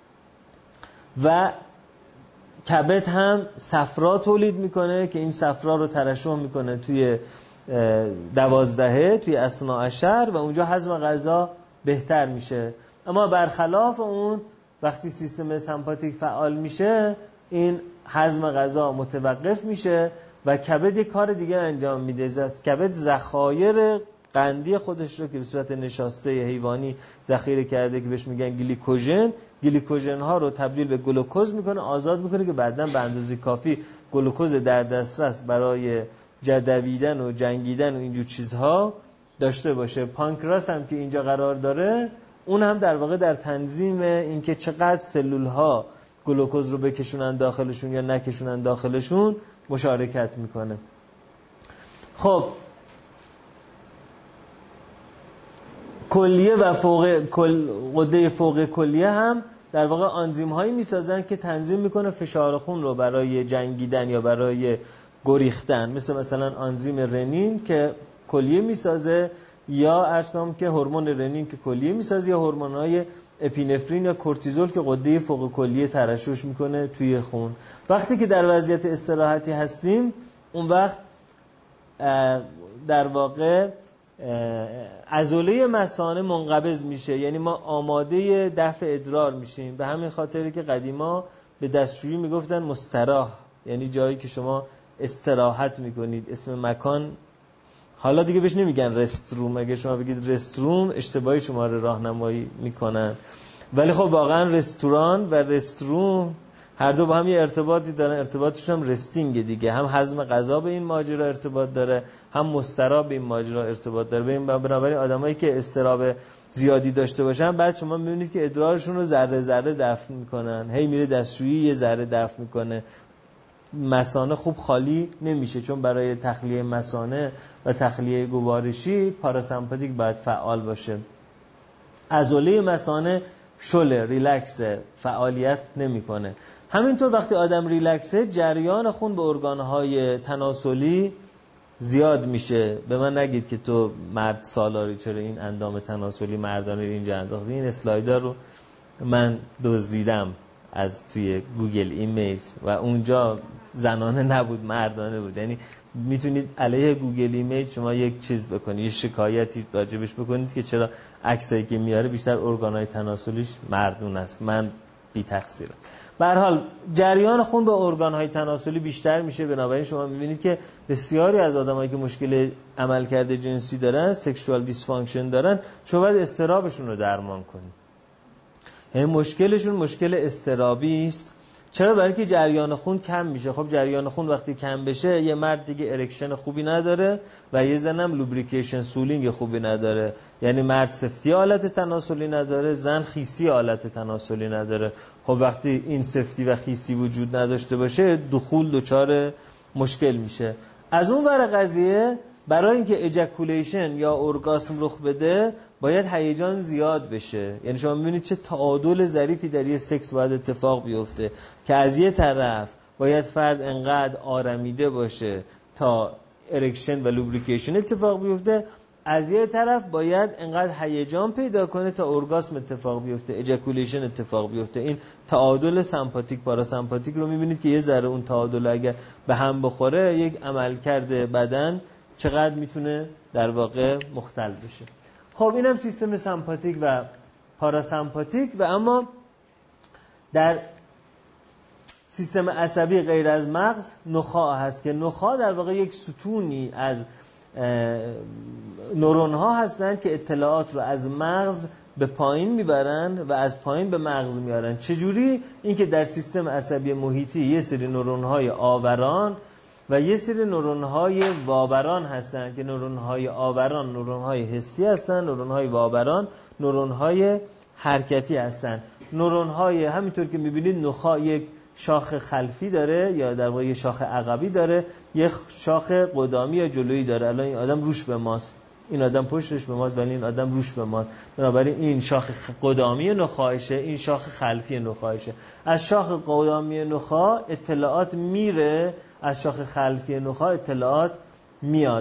و کبد هم صفرا تولید میکنه که این صفرا رو ترشح میکنه توی دوازدهه، توی اثنا عشر، و اونجا هضم غذا بهتر میشه. اما برخلاف اون وقتی سیستم سمپاتیک فعال میشه، این هضم غذا متوقف میشه و کبد یک کار دیگه انجام میده. کبد ذخایر قندی خودش رو که به صورت نشاسته حیوانی ذخیره کرده که بهش میگن گلیکوژن، گلیکوژن ها رو تبدیل به گلوکوز میکنه، آزاد میکنه که بعداً به اندازه کافی گلوکوز در دسترس برای جدویدن و جنگیدن و اینجور چیزها داشته باشه. پانکراس هم که اینجا قرار داره، اون هم در واقع در تنظیم اینکه چقدر سلول ها گلوکوز رو بکشونن داخلشون یا نکشونن داخلشون مشارکت میکنه. خب کلیه و فوق کل غده فوق کلیه هم در واقع آنزیم هایی میسازن که تنظیم میکنه فشار خون رو برای جنگیدن یا برای گریختن، مثل مثلا آنزیم رنین که کلیه میسازه، یا عرض کنم که هورمون رنین که کلیه میسازه، یا هورمون‌های اپینفرین یا کورتیزول که غده فوق کلیه ترشح میکنه توی خون. وقتی که در وضعیت استراحتی هستیم، اون وقت در واقع عضله مثانه منقبض میشه، یعنی ما آماده دفع ادرار میشیم. به همین خاطری که قدیما به دستشویی میگفتن مستراح، یعنی جایی که شما استراحت میکنید. اسم مکان حالا دیگه بهش نمیگن رستروم، اگه شما بگید رستروم اشتباهی شما رو راهنمایی میکنن، ولی خب واقعا رستوران و رستروم هر دو با هم یه ارتباطی دارن. ارتباطشون هم رستینگ دیگه، هم هضم غذا به این ماجرا ارتباط داره، هم مستراح به این ماجرا ارتباط داره. ببین بنابراین آدمایی که اضطراب زیادی داشته باشن، بعد شما میبینید که ادرارشون رو ذره ذره دفن میکنن، هی میره دستشویی یه ذره دفن میکنه، مثانه خوب خالی نمیشه، چون برای تخلیه مثانه و تخلیه گوارشی پاراسمپاتیک باید فعال باشه. عضله مثانه شله، ریلکس، فعالیت نمیکنه. همینطور وقتی آدم ریلکسه، جریان خون به ارگانهای تناسلی زیاد میشه. به من نگید که تو مرد سالاری چرا این اندام تناسلی مردانه اینجا انداختی. این اسلایدر رو من دزدیدم از توی گوگل ایمیج و اونجا زنانه نبود، مردانه بود. یعنی میتونید علیه گوگل ایمیج شما یک چیز بکنید، یه شکایتی راجبش بکنید که چرا عکسایی که میاره بیشتر ارگانهای تناسلیش مردون است. من بی تقصیرم. به هر حال جریان خون به ارگان‌های تناسلی بیشتر میشه، بنابراین شما میبینید که بسیاری از آدمایی که مشکل عملکرد جنسی دارن، سکشوال دیسفانکشن دارن، شما باید اضطرابشون رو درمان کنید. یعنی مشکلشون مشکل اضطرابی است. چرا؟ برای که جریان خون کم میشه. خب جریان خون وقتی کم بشه یه مرد دیگه ارکشن خوبی نداره و یه زن هم لوبریکیشن سولینگ خوبی نداره. یعنی مرد سفتی حالت تناسلی نداره، زن خیسی حالت تناسلی نداره. خب وقتی این سفتی و خیسی وجود نداشته باشه دخول دچار مشکل میشه. از اون ور قضیه برای اینکه اجاکولیشن یا اورگاسم رخ بده باید هیجان زیاد بشه. یعنی شما میبینید چه تعادل ظریفی در یه سکس باید اتفاق بیفته که از یه طرف باید فرد انقدر آرمیده باشه تا ارکشن و لوبریکیشن اتفاق بیفته، از یه طرف باید انقدر هیجان پیدا کنه تا اورگاسم اتفاق بیفته، اجاکولیشن اتفاق بیفته. این تعادل سمپاتیک پاراسمپاتیک رو میبینید که یه ذره اون تعادل اگر به هم بخوره یک عملکرد بدن چقدر میتونه در واقع مختل بشه. خب اینم سیستم سمپاتیک و پاراسمپاتیک. و اما در سیستم عصبی غیر از مغز نخاع هست که نخاع در واقع یک ستونی از نورون ها هستند که اطلاعات رو از مغز به پایین میبرن و از پایین به مغز میارن. چجوری؟ این که در سیستم عصبی محیطی یه سری نورون های آوران و یه سری نورون‌های وابران هستن که نورون‌های آوران نورون‌های حسی هستن، نورون‌های وابران نورون‌های حرکتی هستن. نورون‌های همینطور که می‌بینید نخاع یک شاخ خلفی داره یا در واقع یک شاخ عقبی داره، یک شاخ قدامی یا جلویی داره. الان این آدم روش به ماست، این آدم پشتش به ماست، ولی این آدم روش به ماست. بنابراین این شاخ قدامی نخاعشه، این شاخ خلفی نخاعشه. از شاخ قدامی نخاع اطلاعات میره، از شاخ خلفی نخاع اطلاعات میاد.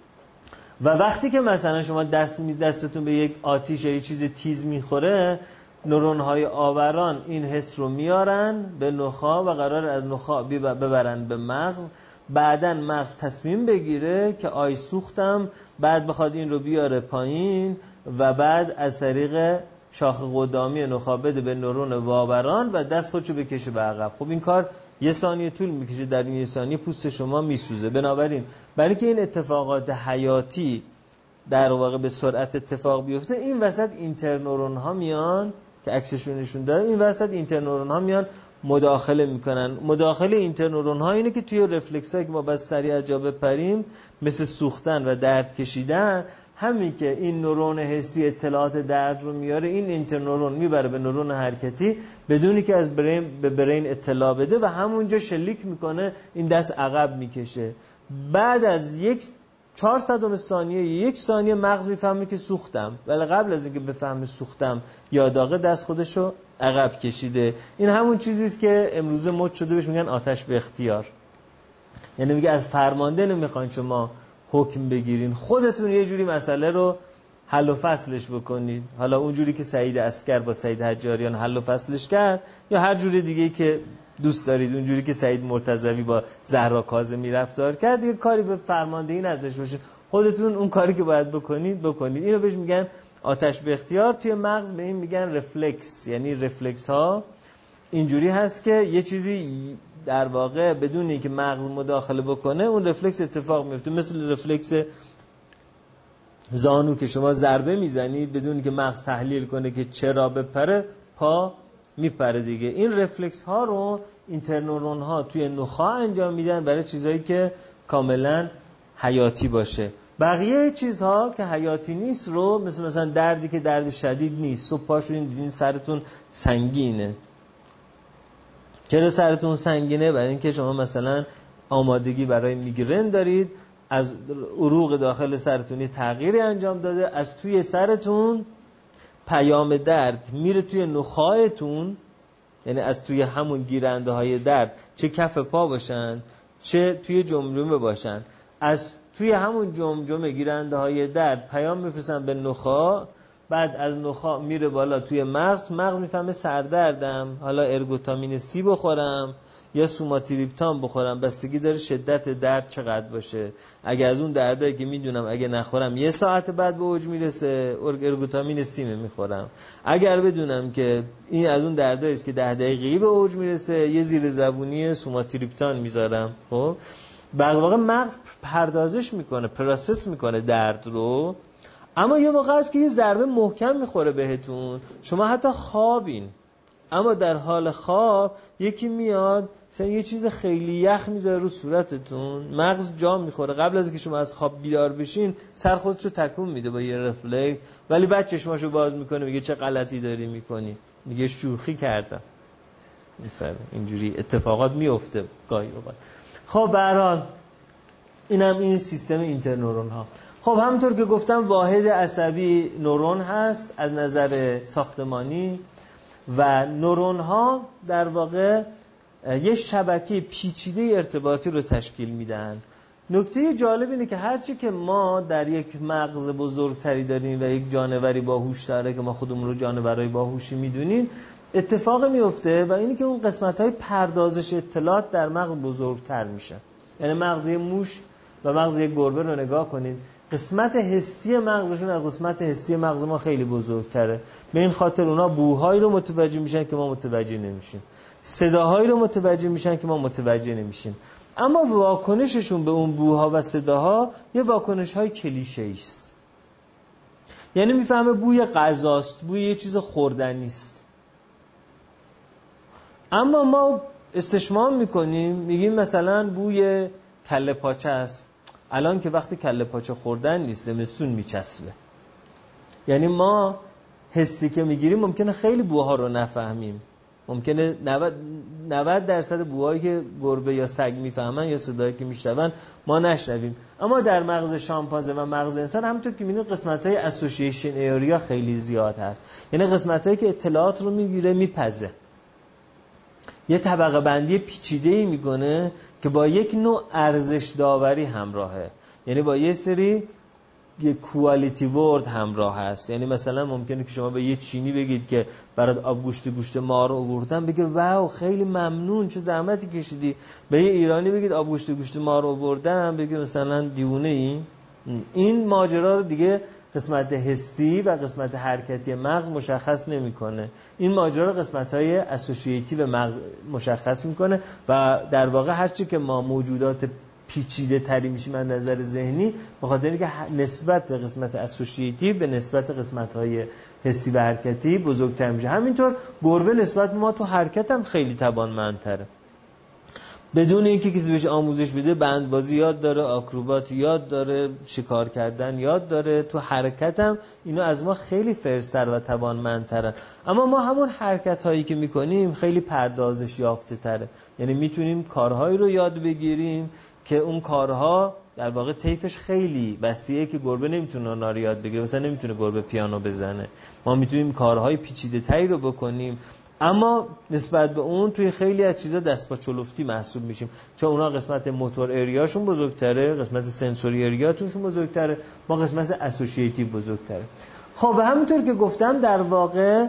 و وقتی که مثلا شما دست می دستتون به یک آتیش یا یک چیز تیز میخوره، نورون‌های آوران این حس رو میارن به نخاع و قرار از نخاع ببرن به مغز. بعدن مغز تصمیم بگیره که آی سوختم، بعد بخواد این رو بیاره پایین و بعد از طریق شاخ قدامی نخاع بده به نورون وابران و دست خودشو بکشه به عقب. خب این کار یه ثانیه طول میکشه، در این یه ثانیه پوست شما میسوزه. بنابراین برای که این اتفاقات حیاتی در واقع به سرعت اتفاق بیفته، این وسط اینترنورون ها میان که عکسشون نشون داره، این وسط اینترنورون ها میان مداخله میکنن. مداخله اینترنورون ها اینه که توی رفلکس هایی که ما بس سریع از جا بپریم مثل سوختن و درد کشیدن، همین که این نورون حسی اطلاعات درد رو میاره، این اینترنورون میبره به نورون حرکتی بدونی که از برین به برین اطلاع بده و همونجا شلیک میکنه، این دست عقب میکشه. بعد از یک چهار صدم ثانیه یک ثانیه مغز میفهمه که سوختم، ولی قبل از اینکه بفهمه سوختم یا داغه دست خودشو عقب کشیده. این همون چیزی است که امروزه مد شده بهش میگن آتش به اختیار. یعنی میگه از فرمانده نمیخواین شما حکم بگیرین، خودتون یه جوری مسئله رو حل و فصلش بکنید. حالا اونجوری که سعید عسکر با سعید حجاریان حل و فصلش کرد، یا هر جوری دیگه که دوست دارید، اونجوری که سعید مرتضوی با زهرا کاظمی رفتار کرد، دیگه کاری به فرماندهی نداشته باشید، خودتون اون کاری که باید بکنید بکنید. اینو بهش میگن آتش به اختیار. توی مغز به این میگن رفلکس. یعنی رفلکس ها اینجوری هست که یه چیزی در واقع بدون اینکه مغز مداخله بکنه اون رفلکس اتفاق میفته. مثل رفلکس زانو که شما ضربه میزنید بدون اینکه مغز تحلیل کنه که چرا بپره، پا میپره دیگه. این رفلکس ها رو اینترنورون ها توی نخاع انجام میدن برای چیزایی که کاملا حیاتی باشه. بقیه چیزها که حیاتی نیست رو، مثل مثلا دردی که درد شدید نیست، صبح پا شدین دیدین سرتون سنگینه. چرا سرتون سنگینه؟ برای اینکه شما مثلا آمادگی برای میگرن دارید، از عروق داخل سرتون تغییری انجام داده، از توی سرتون پیام درد میره توی نخاعتون، یعنی از توی همون گیرنده های درد، چه کف پا باشن چه توی جمجمه باشن، از توی همون جمجمه گیرنده های درد پیام میفرستن به نخاع، بعد از نخاع میره بالا توی مغز، مغز میفهمه سردردم، حالا ارگوتامین سی بخورم یا سوماتریپتان بخورم، بستگی داره شدت درد چقدر باشه. اگه از اون دردایی که میدونم اگه نخورم یه ساعت بعد به اوج میرسه، ارگوتامین سیم میخورم. اگر بدونم که این از اون دردایی است که ده دقیقه‌ای به اوج میرسه، یه زیر زبونی سوماتریپتان میذارم. خب در واقع مغز پردازش میکنه، پروسس میکنه درد رو. اما یه موقع است که یه ضربه محکم میخوره بهتون، شما حتی خوابین، اما در حال خواب یکی میاد مثلا یه چیز خیلی یخ میذاره رو صورتتون، مغز جا میخوره، قبل از اینکه شما از خواب بیدار بشین سر خودشو تکون میده با یه رفلکس، ولی بعد چشماشو باز میکنه میگه چه غلطی داری میکنی، میگه شوخی کردم. مثلا اینجوری اتفاقات میفته گاهی اوقات. خب به هر حال اینم این سیستم اینترنورون ها. خب همونطور که گفتم واحد عصبی نورون هست از نظر ساختمانی، و نورون ها در واقع یه شبکه پیچیده ارتباطی رو تشکیل میدن. نکته جالب اینه که هرچی که ما در یک مغز بزرگتری داریم و یک جانوری باهوش داره که ما خودمون رو جانورای باهوشی میدونیم، اتفاق میفته و اینی که اون قسمت‌های پردازش اطلاعات در مغز بزرگتر میشه. یعنی مغز موش و مغز یک گربه رو نگاه کنید، قسمت حسی مغزشون از قسمت حسی مغز ما خیلی بزرگتره. به این خاطر اونا بوهایی رو متوجه میشن که ما متوجه نمیشیم، صداهایی رو متوجه میشن که ما متوجه نمیشیم. اما واکنششون به اون بوها و صداها یه واکنش‌های کلیشه‌ای است. یعنی میفهمه بوی غذاست، بوی یه چیز خوردنی است. اما ما استشمام میکنیم، میگیم مثلا بوی کله پاچه است، الان که وقت کله پاچه خوردن نیست، زمستون میچسبه. یعنی ما حسی که میگیریم ممکنه خیلی بوها رو نفهمیم، ممکنه نود درصد بوهایی که گربه یا سگ میفهمن یا صدایی که میشنون ما نشنویم. اما در مغز شامپانزه و مغز انسان همونطور که میبینید قسمت‌های اسوسییشن ایریا خیلی زیاد هست. یعنی قسمت‌هایی که اطلاعات رو میگیره میپزه، یه طبقه بندی پیچیده‌ای میکنه که با یک نوع ارزش داوری همراهه. یعنی با یه سری یه کوالیتی ورد همراه هست. یعنی مثلا ممکنه که شما به یه چینی بگید که برات آب گوشت گوشت مار آوردم، بگه واو خیلی ممنون چه زحمتی کشیدی. به یه ایرانی بگید آب گوشت گوشت مار آوردم، بگه مثلا دیوونه ای. این ماجرا رو دیگه قسمت حسی و قسمت حرکتی مغز مشخص نمیکنه. این ماجرا قسمت‌های اسوسییتیو مغز مشخص میکنه و در واقع هرچی که ما موجودات پیچیده تری میشیم از نظر ذهنی، به خاطر اینکه نسبت قسمت اسوسییتیو به نسبت قسمت‌های حسی و حرکتی بزرگتر میشه. همینطور گربه نسبت ما تو حرکت هم خیلی توانمندتره، بدون اینکه کسی بهش آموزش بده بندبازی یاد داره، آکروبات یاد داره، شکار کردن یاد داره، تو حرکت هم اینا از ما خیلی فرستر و توانمندترن. اما ما همون حرکت هایی که میکنیم خیلی پردازش یافته تره. یعنی میتونیم کارهایی رو یاد بگیریم که اون کارها در واقع طیفش خیلی وسیعه که گربه نمیتونه اونا رو یاد بگیره. مثلا نمیتونه گربه پیانو بزنه، ما میتونیم کارهای پیچیده تری رو بکنیم، اما نسبت به اون توی خیلی از چیزا دست با چلفتی محسوب میشیم، چون اونا قسمت موتور اریاشون بزرگتره، قسمت سنسوری اریاتونشون بزرگتره، ما قسمت اسوسییتیو بزرگتره. خب و همونطور که گفتم در واقع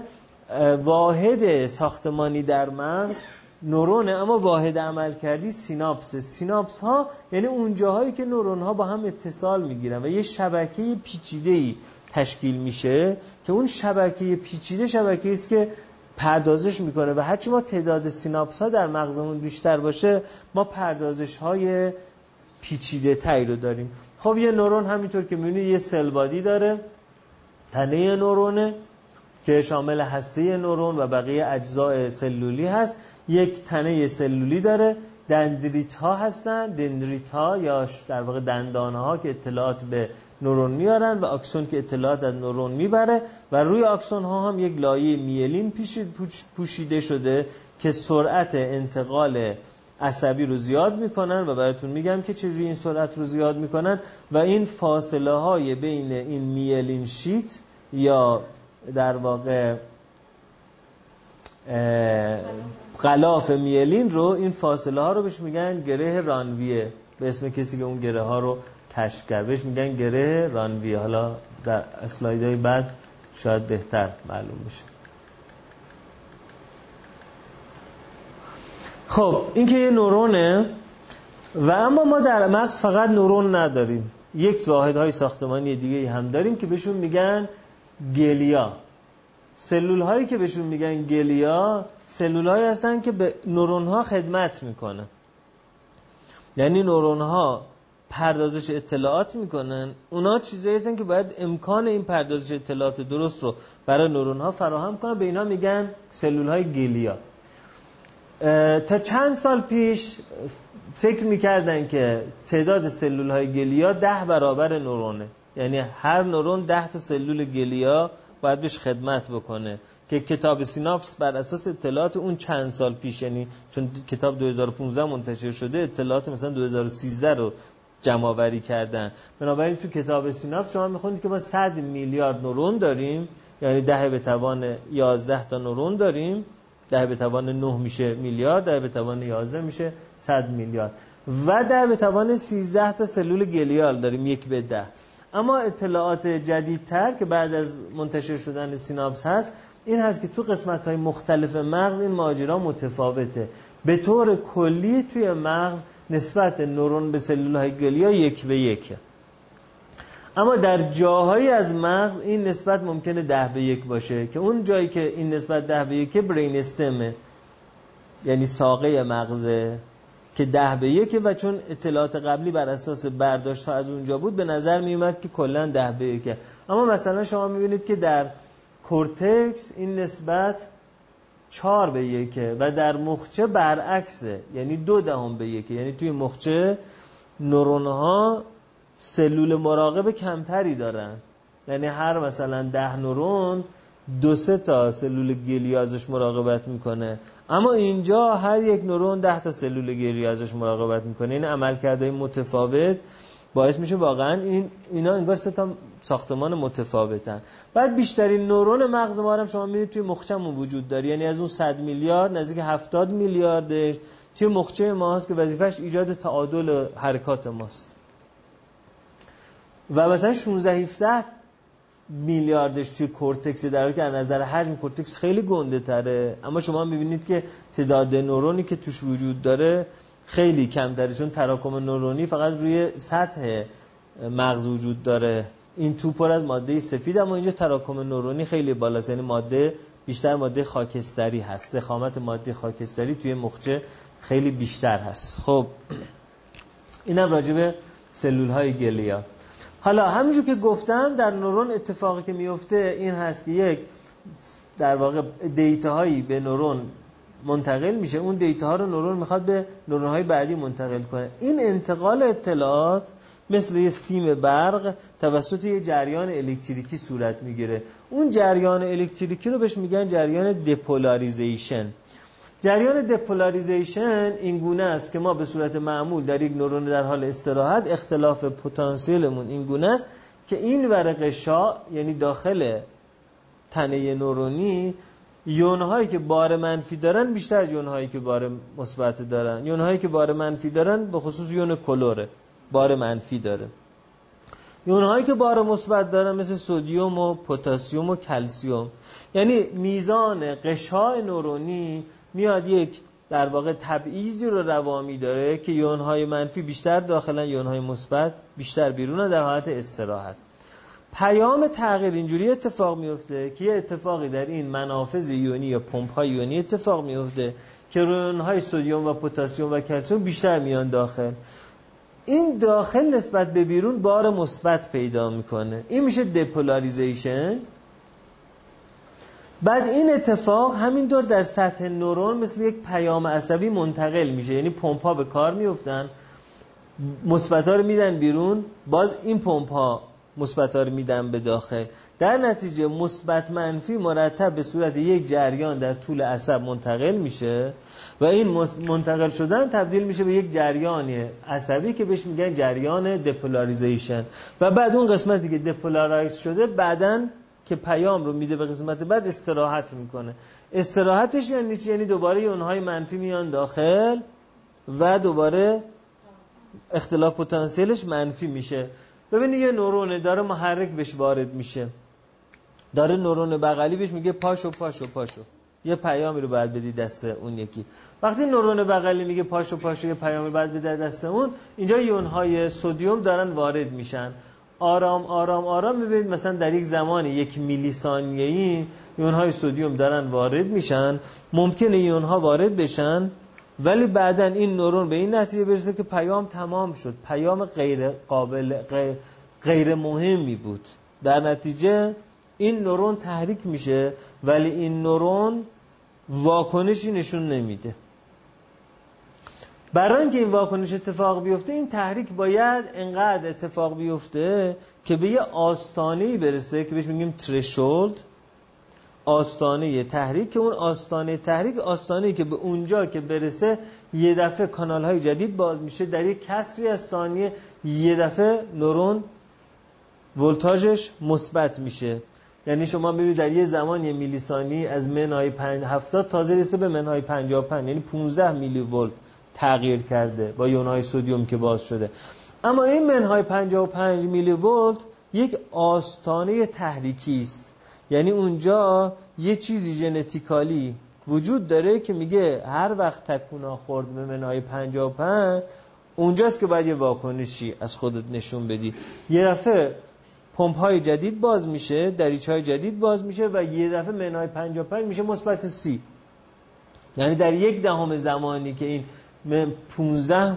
واحد ساختمانی در مغز نورونه، اما واحد عمل کردی سیناپس. سیناپس ها یعنی اون جاهایی که نورون ها با هم اتصال میگیرن و یه شبکه پیچیده‌ای تشکیل میشه که اون شبکه پیچیده شبکه‌ای است که پردازش میکنه و هرچی ما تعداد سیناپس ها در مغزمون بیشتر باشه ما پردازش های پیچیده تری رو داریم. خب یه نورون همینطور که میبینید یه سل بادی داره، تنه نورونه که شامل هسته نورون و بقیه اجزای سلولی هست، یک تنه سلولی داره، دندریت ها هستن، دندریت ها یا در واقع دندانه ها که اطلاعات به نورون میارن و آکسون که اطلاعات از نورون میبره و روی آکسون ها هم یک لایه میلین پوشیده شده که سرعت انتقال عصبی رو زیاد میکنن و براتون میگم که چجوری این سرعت رو زیاد میکنن و این فاصله های بین این میلین شیت یا در واقع غلاف میلین رو، این فاصله ها رو بهش میگن گره رانویه، به اسم کسی که اون گره ها رو کشف کرد بهش میگن گره رانویه. حالا در اسلایدهای بعد شاید بهتر معلوم بشه. خب این که یه نورونه و اما ما در مغز فقط نورون نداریم، یک واحدهای ساختمانی دیگه هم داریم که بهشون میگن گلیا. سلول هایی که بهشون میگن گلیا سلول هایی هستن که به نورون ها خدمت میکنن، یعنی نورون ها پردازش اطلاعات میکنن. اونا چیزایی هستن که باید امکان این پردازش اطلاعات درست رو برای نورون ها فراهم کنن، به اینا میگن سلول های گلیا. تا چند سال پیش فکر میکردن که تعداد سلول های گلیا ده برابر نورونه، یعنی هر نورون ده تا سلول گلیا باید بهش خدمت بکنه، که کتاب سیناپس بر اساس اطلاعات اون چند سال پیش، یعنی چون کتاب دو هزار و پانزده منتشر شده، اطلاعات مثلا دو هزار و سیزده رو جمع آوری کردن. بنابراین تو کتاب سیناپس شما میخونید که ما صد میلیارد نورون داریم، یعنی ده به توان یازده تا نورون داریم، ده به توان نه میشه میلیارد، ده به توان یازده میشه صد میلیارد و ده به توان سیزده تا سلول گلیال داریم، یک به ده. اما اطلاعات جدیدتر که بعد از منتشر شدن سیناپس هست این هست که تو قسمت‌های مختلف مغز این ماجرا متفاوته. به طور کلی توی مغز نسبت نورون به سلول‌های گلیا یک به یکه، اما در جاهایی از مغز این نسبت ممکنه ده به یک باشه، که اون جایی که این نسبت ده به یکه برین استمه، یعنی ساقه مغزه که ده به یکه و چون اطلاعات قبلی بر اساس برداشت ها از اونجا بود به نظر می اومد که کلا ده به یکه. اما مثلا شما میبینید که در کورتکس این نسبت چهار به یکه و در مخچه برعکسه، یعنی دو دهم به یکه، یعنی توی مخچه نورون ها سلول مراقب کمتری دارن، یعنی هر مثلا ده نورون دو سه تا سلول گلیا ازش مراقبت میکنه، اما اینجا هر یک نورون ده تا سلول گلیا ازش مراقبت میکنه. این عملکردهای متفاوت باعث میشه واقعا این اینا انگار سه تا ساختمان متفاوتن. بعد بیشترین نورون مغز ما هم شما میبینید توی مخچه‌مون وجود داره، یعنی از اون صد میلیارد نزدیک هفتاد میلیاردش توی مخچه ما هست که وظیفش ایجاد تعادل حرکات ماست و مثلا شانزده هفده میلیاردش توی کورتکس، در حالی که از نظر حجم کورتکس خیلی گنده تره، اما شما میبینید که تعداد نورونی که توش وجود داره خیلی کمتره، چون تراکم نورونی فقط روی سطح مغز وجود داره. این تو پر از ماده سفید، اما اینجا تراکم نورونی خیلی بالاست، یعنی ماده بیشتر ماده خاکستری هست، ضخامت ماده خاکستری توی مخچه خیلی بیشتر هست. خب اینم راجع به سلول های گلیا. حالا همونجور که گفتم در نورون اتفاقی که میفته این هست که یک در واقع دیتاهایی به نورون منتقل میشه، اون دیتاها رو نورون میخواد به نورون‌های بعدی منتقل کنه. این انتقال اطلاعات مثل یه سیم برق توسط یه جریان الکتریکی صورت میگیره. اون جریان الکتریکی رو بهش میگن جریان دپولاریزیشن. جریان دپولاریزیشن این گونه است که ما به صورت معمول در یک نورون در حال استراحت اختلاف پتانسیلمون این گونه است که این ورق شا، یعنی داخل تنه نورونی، یون‌هایی که بار منفی دارن بیشتر از یون‌هایی که بار مثبت دارن. یون‌هایی که بار منفی دارن به خصوص یون کلوره، بار منفی داره. یون‌هایی که بار مثبت دارن مثل سدیم و پتاسیم و کلسیم، یعنی میزان غشای نورونی میاد یک در واقع تبعیضی رو روا می‌داره که یون‌های منفی بیشتر داخلن، یون‌های مثبت بیشتر بیرون در حالت استراحت. پیام تغییر اینجوری اتفاق میفته که یه اتفاقی در این منافذ یونی یا پمپ‌های یونی اتفاق میفته که یون‌های سدیم و پتاسیم و کلسیم بیشتر میان داخل. این داخل نسبت به بیرون بار مثبت پیدا میکنه، این میشه دپولاریزیشن. بعد این اتفاق همینطور در سطح نورون مثل یک پیام عصبی منتقل میشه، یعنی پمپ‌ها به کار میافتن، مثبت‌ها رو میدن بیرون، باز این پمپ‌ها مثبت‌ها رو میدن به داخل، در نتیجه مثبت منفی مرتب به صورت یک جریان در طول عصب منتقل میشه و این منتقل شدن تبدیل میشه به یک جریان عصبی که بهش میگن جریان دپولاریزیشن. و بعد اون قسمتی که دپولارایز شده بعدن که پیام رو میده به قسمت بعد استراحت میکنه. استراحتش یعنی چی؟ یعنی دوباره اونهای منفی میان داخل و دوباره اختلاف پتانسیلش منفی میشه. ببینید یه نورونه داره محرک بهش وارد میشه، داره نورون بغلی بهش میگه پاشو پاشو پاشو، یه پیامی رو باید بدی دست اون یکی. وقتی نورون بغلی میگه پاشو پاشو یه پیامی باید بده دست اون، اینجا یونهای سدیم دارن وارد میشن. آرام آرام آرام میبینید مثلا در یک زمان یک میلی ثانیه‌ای یونهای سدیم دارن وارد میشن. ممکنه یونها وارد بشن ولی بعداً این نورون به این نتیجه برسه که پیام تمام شد، پیام غیر قابل غیر, غیر مهمی بود. در نتیجه این نورون تحریک میشه ولی این نورون واکنشی نشون نمیده. برای اینکه این واکنش اتفاق بیفته این تحریک باید انقدر اتفاق بیفته که به یه آستانه‌ای برسه که بهش میگیم ترشولد، آستانه تحریک، که اون آستانه تحریک آستانه‌ای که به اونجا که برسه یه دفعه کانال‌های جدید باز میشه، در یک کسری از ثانیه یه دفعه نورون ولتاژش مثبت میشه. یعنی شما میبینید در یه زمان یه میلی ثانیه از منهای پنج هفتاد تازه رسه به منهای پنجاه و پنج، یعنی پانزده میلی ولت تغییر کرده با یونهای سدیم که باز شده. اما این منهای پنجاه و پنج میلی ولت یک آستانه تحریکی است. یعنی اونجا یه چیزی ژنتیکالی وجود داره که میگه هر وقت تکونا خورد به منهای پنجاه و پنج اونجاست که باید یه واکنشی از خودت نشون بدی. یه دفعه پمپ های جدید باز میشه، دریچه های جدید باز میشه و یه دفعه منهای پنجاه و پنج میشه مثبت سی. یعنی در یک دهم زمانی که این پانزده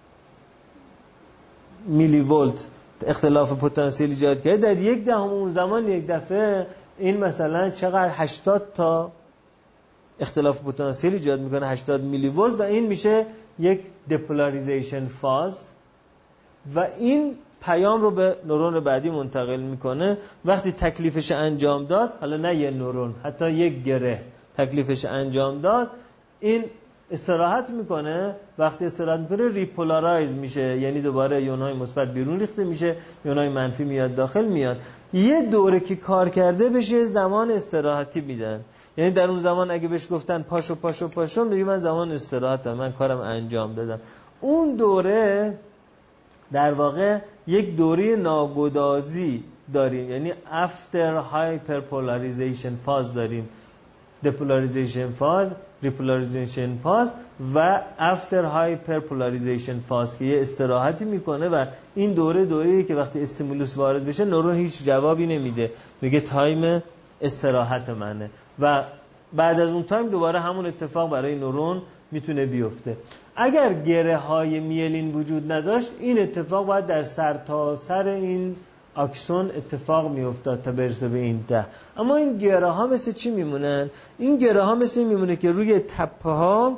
میلی ولت اختلاف پتانسیل ایجاد کرده، در یک دهم اون زمان یک دفعه این مثلا چقدر هشتاد تا اختلاف پتانسیل ایجاد میکنه، هشتاد میلی ولت، و این میشه یک دپولاریزیشن فاز و این پیام رو به نورون بعدی منتقل میکنه. وقتی تکلیفش انجام داد، حالا نه یه نورون، حتی یک گره تکلیفش انجام داد، این استراحت میکنه. وقتی استراحت میکنه ریپولارایز میشه، یعنی دوباره یونهای مثبت بیرون ریخته میشه، یونهای منفی میاد داخل میاد. یه دوره که کار کرده بشه زمان استراحتی میدن. یعنی در اون زمان اگه بهش گفتن پاشو پاشو پاشو، میگه من زمان استراحتم، من کارم انجام دادم. اون دوره در واقع یک دوره ناگدازی داریم، یعنی after hyperpolarization phase داریم، depolarization phase، repolarization phase و after hyperpolarization phase که یه استراحتی میکنه و این دوره دوره‌ای که وقتی استیمولوس وارد بشه نورون هیچ جوابی نمیده، میگه تایم استراحت منه و بعد از اون تایم دوباره همون اتفاق برای نورون میتونه بیفته. اگر گره های میلین وجود نداشت این اتفاق باید در سر تا سر این اکسون اتفاق میافتاد تا برسه به این ده. اما این گره ها مثل چی میمونن؟ این گره ها مثل میمونه که روی تپه ها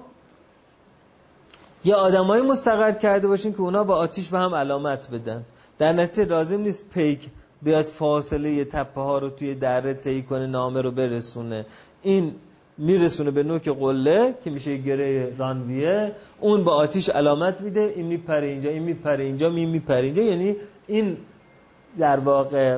یه آدمایی مستقر کرده باشین که اونا با آتیش به هم علامت بدن. در نتیجه لازم نیست پیک بیاد فاصله یه تپه ها رو توی دره طی کنه نامه رو برسونه. این میرسونه به نوک قله که میشه گره رانویه، اون با آتیش علامت میده، این میپره اینجا، این میپره اینجا، می میپره اینجا. یعنی این در واقع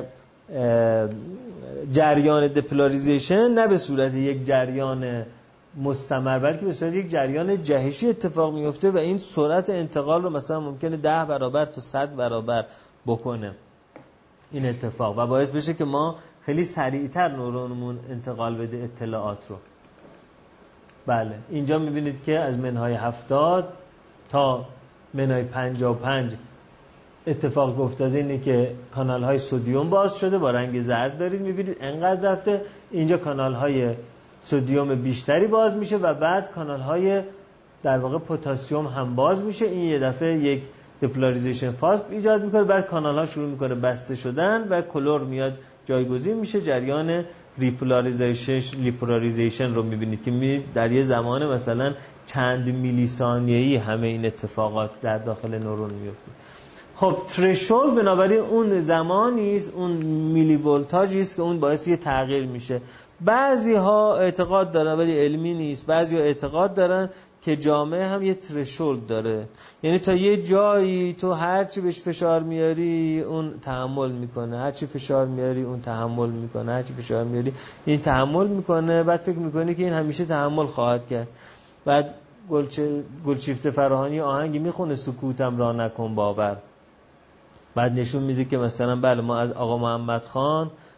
جریان دپولاریزیشن نه به صورت یک جریان مستمر بلکه به صورت یک جریان جهشی اتفاق میفته و این سرعت انتقال رو مثلا ممکنه ده برابر تا صد برابر بکنه این اتفاق و باعث بشه که ما خیلی سریعتر نورونمون انتقال بده اطلاعات رو. بله اینجا میبینید که از منهای هفتاد تا منهای پنجاه و پنج اتفاق افتاده اینه که کانال های سدیم باز شده با رنگ زرد دارید میبینید انقدر رفته. اینجا کانال های سدیم بیشتری باز میشه و بعد کانال های در واقع پتاسیم هم باز میشه. این یه دفعه یک دپولاریزیشن فاز ایجاد میکنه، بعد کانال ها شروع میکنه بسته شدن و کلور میاد جایگزین میشه. جریان ریپولاریزیشن لیپولاریزیشن رو میبینید که می در یه زمان مثلا چند میلی ثانیه‌ای همه این اتفاقات در داخل نورون میفته. خب ترشولد بنابراین اون زمانی است، اون میلی ولتاژی است که اون باعث یه تغییر میشه. بعضی ها اعتقاد دارن ولی علمی نیست، بعضی ها اعتقاد دارن که جامعه هم یه ترشولد داره، یعنی تا یه جایی تو هر چی بهش فشار میاری اون تحمل میکنه، هر چی فشار میاری اون تحمل میکنه، هر چی فشار میاری این تحمل میکنه. بعد فکر میکنی که این همیشه تحمل خواهد کرد. بعد گلچه گلشیفته فراهانی آهنگی میخونه سکوتم را نکن باور، بعد نشون میده که مثلا بله ما از آقا محمد خان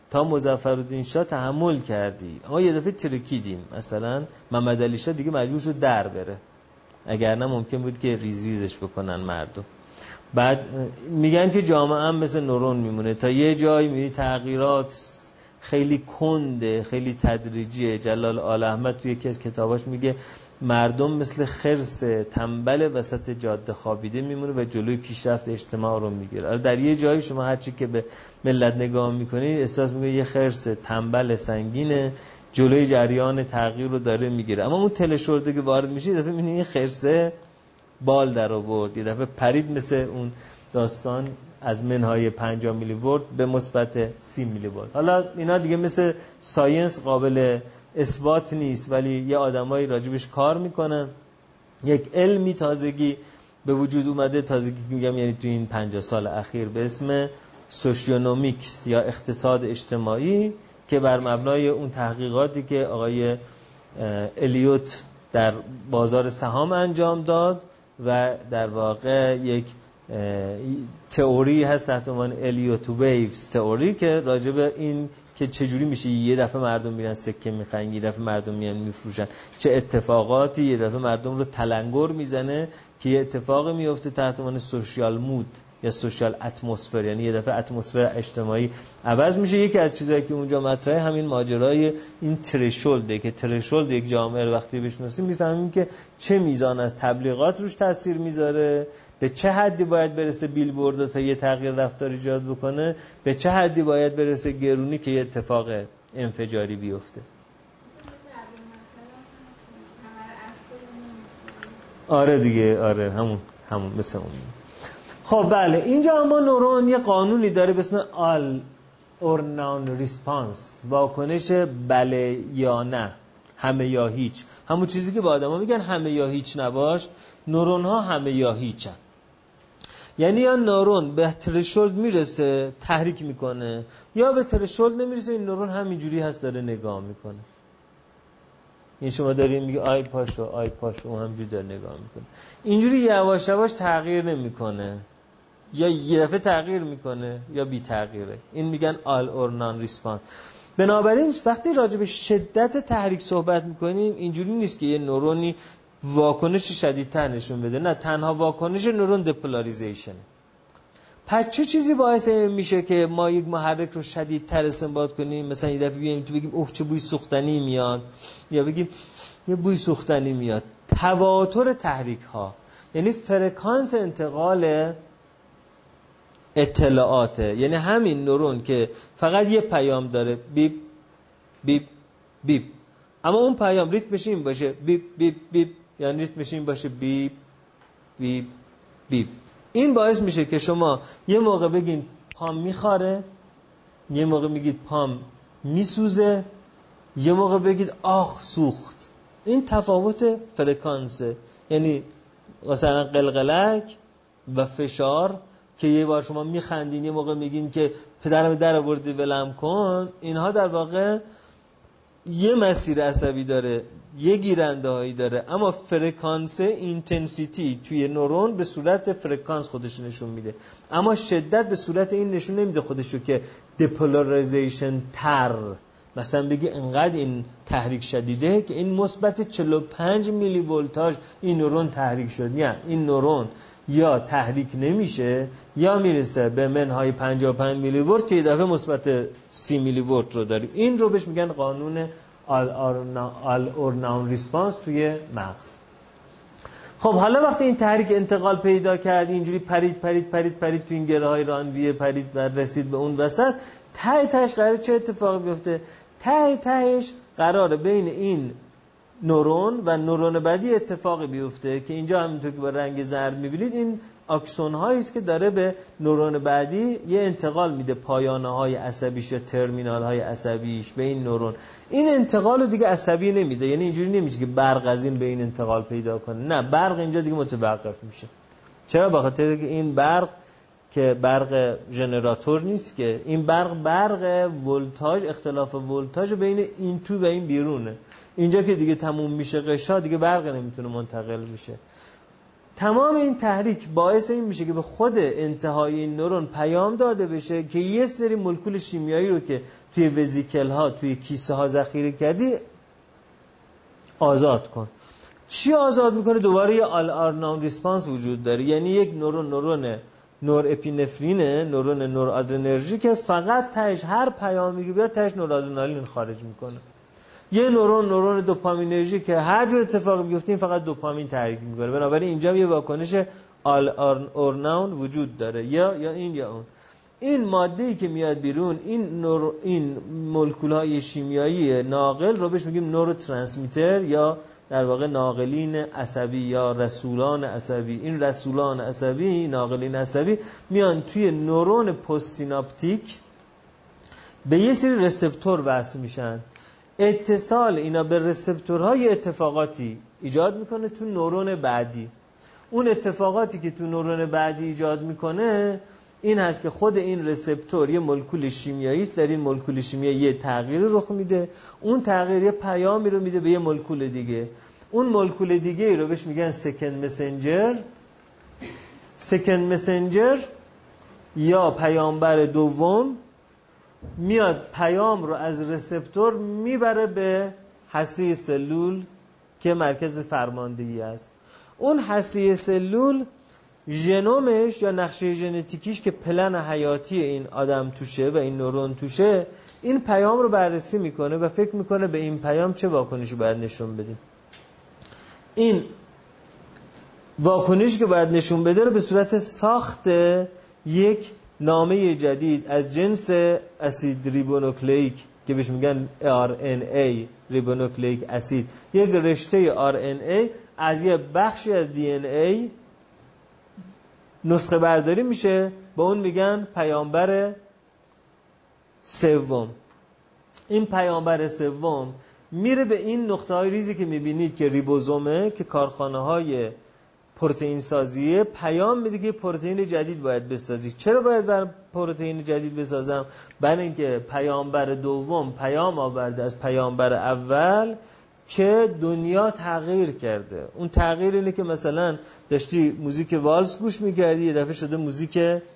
تا مظفرالدین شاه تحمل کردی، اما یه دفعه ترکیدیم، مثلا محمد علی شاه دیگه مجبور شد در بره، اگر نه ممکن بود که ریز ریزش بکنن مردم. بعد میگن که جامعه هم مثل نورون میمونه، تا یه جایی میبینی تغییرات خیلی کنده، خیلی تدریجیه. جلال آل احمد توی یکی از کتاباش میگه مردم مثل خرس تنبل وسط جاده خوابیده میمونه و جلوی پیشرفت اجتماع رو میگیره. در یه جایی شما هرچی که به ملت نگاه میکنید احساس میکنید یه خرس تنبل سنگینه جلوی جریان تغییر رو داره میگیره، اما اون تله شورده که وارد میشه یه دفعه میبینید این خرسه بال در آورد، یه دفعه پرید مثل اون داستان از منهای پنجاه میلی ورد به مثبت سی میلی ورد. حالا اینا دیگه مثل ساینس قابل اثبات نیست، ولی یه آدمایی راجبش کار میکنن. یک علمی تازگی به وجود اومده، تازگی میگم یعنی تو این پنجاه سال اخیر، به اسم سوشیونومیکس یا اقتصاد اجتماعی، که بر مبنای اون تحقیقاتی که آقای الیوت در بازار سهام انجام داد و در واقع یک تئوری هست تحت عنوان الیوت ویوز تئوری که راجع به این که چجوری میشه یه دفعه مردم میرن سکه میخرن، یه دفعه مردم میان میفروشن، چه اتفاقاتی یه دفعه مردم رو تلنگر میزنه که یه اتفاقی میفته تحت عنوان سوشیال مود یا سوشیال اتمسفر، یعنی یه دفعه اتمسفر اجتماعی عوض میشه. یکی از چیزایی که اونجا مطرحه همین ماجرای این ترشولده که ترشولد یک جامعه رو وقتی بشناسیم میفهمیم که چه میزان از تبلیغات روش تاثیر میذاره، به چه حدی باید برسه بیلبورد تا یه تغییر رفتار ایجاد بکنه، به چه حدی باید برسه گرونی که یه اتفاق انفجاری بیفته. آره دیگه، آره همون همون مثل اون. خب بله، اینجا اما نورون یه قانونی داره به اسم آل اور نان ریسپانس، واکنش بله یا نه، همه یا هیچ. همون چیزی که با آدم ها میگن همه یا هیچ نباش، نورون ها همه یا هیچن. یعنی یا نورون به ترشولد میرسه تحریک میکنه، یا به ترشولد نمیرسه، این نورون همینجوری هست داره نگاه میکنه. این شما دارین میگه آی پاشو آی پاشو، اون همینجوری داره نگاه میکنه. اینجوری یواش یواش تغییر نمیکنه، یا یه دفعه تغییر میکنه یا بی تغییره. این میگن آل اور نان ریسپانس. بنابراین وقتی راجع به شدت تحریک صحبت میکنیم اینجوری نیست که یه نورونی واکنش شدیدتر نشون بده، نه، تنها واکنش نورون دپولاریزیشن. پس چه چیزی باعث میشه که ما یک محرک رو شدیدتر استنباط کنیم؟ مثلا یه دفعه بیایم تو بگیم اوه چه بوی سوختنی میاد، یا بگیم یه بوی سوختنی میاد. تواتر تحریک ها، یعنی فرکانس انتقال اطلاعاته. یعنی همین نورون که فقط یه پیام داره، بیپ بیپ بیپ، اما اون پیام ریتمش این باشه بیپ بیپ بیپ، یعنی ریتمش این باشه بیپ بیپ بیپ. این باعث میشه که شما یه موقع بگین پام میخاره، یه موقع میگید پام میسوزه، یه موقع بگید آخ سوخت. این تفاوت فرکانسه. یعنی مثلا قلقلک و فشار که یه بار شما میخندین، یه موقع میگین که پدرم در آوردی ولم کن، اینها در واقع یه مسیر عصبی داره، یه گیرنده هایی داره، اما فرکانس اینتنسیتی توی نورون به صورت فرکانس خودش نشون میده، اما شدت به صورت این نشون نمیده خودشو که دپولاریزیشن تر. مثلا بگی انقدر این تحریک شدیده که این مثبت چهل و پنج میلی ولتاژ این نورون تحریک شد. نه، این نورون یا تحریک نمیشه یا میرسه به منهای پنجاه و پنج میلی ولت که یه دفعه مثبت سی میلی ولت رو داریم. این رو بهش میگن قانون آل اور نان ریسپانس توی مغز. خب حالا وقتی این تحریک انتقال پیدا کرد، اینجوری پرید پرید پرید پرید تو این گره های رانویه پرید و رسید به اون وسط، ته تهش قراره چه اتفاقی بیفته؟ ته تهش قراره بین این نورون و نورون بعدی اتفاقی بیفته که اینجا همینطور که با رنگ زرد میبینید این آکسون هایی است که داره به نورون بعدی یه انتقال میده، پایانه های عصبیش یا ترمینال های عصبیش به این نورون. این انتقال رو دیگه عصبی نمیده، یعنی اینجوری نمیشه که برق از این به این انتقال پیدا کنه، نه، برق اینجا دیگه متوقف میشه. چرا؟ بخاطر که این برق که برق ژنراتور نیست، که این برق برق ولتاژ، اختلاف ولتاژ بین این تو و این بیرونه. اینجا که دیگه تموم میشه قشا، دیگه برق نمیتونه منتقل بشه. تمام این تحریک باعث این میشه که به خود انتهای این نورون پیام داده بشه که یه سری مولکول شیمیایی رو که توی وزیکل ها توی کیسه ها ذخیره کردی آزاد کن. چی آزاد میکنه؟ دوباره یه آل آرنام ریسپانس وجود داره، یعنی یک نورون نورون نور اپینفرینه، نورون نور آدرنرژی که فقط تهش هر پیامی که بیاد تهش نور آدرنالین خارج میکنه. یه نورون نورون دوپامینرژی که هر جور اتفاق بیفته فقط دوپامین تحریک میکنه. بنابراین اینجا یه واکنش آل آرنام وجود داره، یا یا این یا اون. این ماده‌ای که میاد بیرون، این نور این مولکول‌های شیمیایی ناقل رو بهش میگیم نوروترانسمیتر یا در واقع ناقلین عصبی یا رسولان عصبی. این رسولان عصبی، ناقلین عصبی میان توی نورون پست سیناپتیک به یه سری رسپتور وصل میشن. اتصال اینا به رسپتورهای اتفاقاتی ایجاد میکنه تو نورون بعدی. اون اتفاقاتی که تو نورون بعدی ایجاد میکنه این هست که خود این رسپتور یه مولکول شیمیایی است، در این مولکول شیمیایی یه تغییر رخ میده، اون تغییر یه پیامی رو میده به یه مولکول دیگه. اون مولکول دیگه رو بهش میگن سکند مسنجر. سکند مسنجر یا پیامبر دوم میاد پیام رو از رسپتور میبره به هسته سلول که مرکز فرماندهی است. اون هسته سلول ژنومش یا نقشه ژنتیکیش که پلن حیاتی این آدم توشه و این نورون توشه، این پیام رو بررسی میکنه و فکر میکنه به این پیام چه واکنشی باید نشون بدیم. این واکنشی که باید نشون بده رو به صورت ساخت یک نامه جدید از جنس اسید ریبونوکلیک که بهش میگن آر ان ای ریبونوکلیک اسید، یک رشته آر ان ای از یه بخشی از دی ان ای نسخه برداری میشه، با اون میگن پیامبر سوم. این پیامبر سوم میره به این نقطه های ریزی که میبینید که ریبوزومه که کارخانه های پروتئین سازیه، پیام میده که پروتئین جدید باید بسازی. چرا باید بر پروتئین جدید بسازم؟ برای اینکه پیامبر دوم پیام آورده از پیامبر اول که دنیا تغییر کرده. اون تغییر اینه که مثلا داشتی موزیک والس گوش میکردی یه دفعه شده موزیک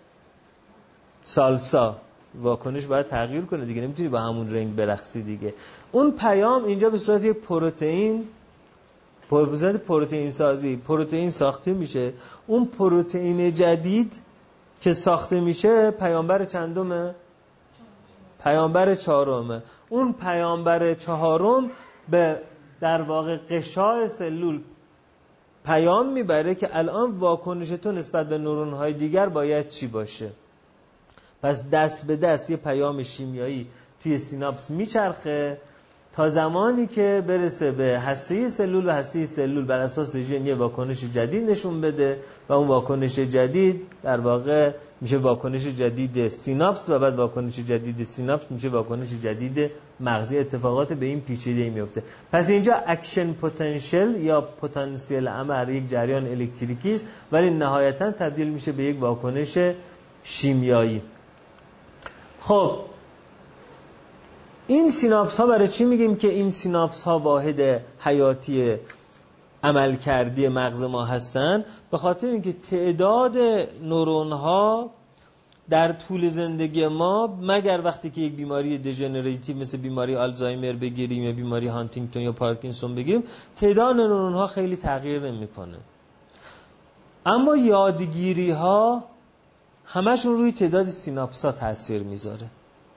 سالسا، واکنش باید تغییر کنه دیگه، نمیتونی با همون رنگ برقصی دیگه. اون پیام اینجا به صورت یک پروتئین به صورت پروتئین سازی پروتئین ساخته میشه. اون پروتئین جدید که ساخته میشه پیامبر چندمه؟ پیامبر چهارمه. اون پیامبر چهارم به در واقع قشای سلول پیام میبره که الان واکنش تو نسبت به نورون‌های دیگر باید چی باشه. پس دست به دست یه پیام شیمیایی توی سیناپس میچرخه تا زمانی که برسه به هسته سلول و هسته سلول بر اساس ژن یه واکنش جدید نشون بده و اون واکنش جدید در واقع میشه واکنش جدید سیناپس و بعد واکنش جدید سیناپس میشه واکنش جدید مغزی. اتفاقات به این پیچیدگی میفته. پس اینجا اکشن پتانسیل یا پتانسیل عمل یک جریان الکتریکی است ولی نهایتا تبدیل میشه به یک واکنش شیمیایی. خب این سیناپس ها برای چی میگیم که این سیناپس ها واحد حیاتی عملکردی مغز ما هستن؟ به خاطر اینکه تعداد نورون ها در طول زندگی ما مگر وقتی که یک بیماری دژنراتیو مثل بیماری آلزایمر بگیریم یا بیماری هانتینگتون یا پارکینسون بگیریم تعداد نورون ها خیلی تغییر نمیکنه، اما یادگیری ها همشون روی تعداد سیناپس ها تاثیر میذاره.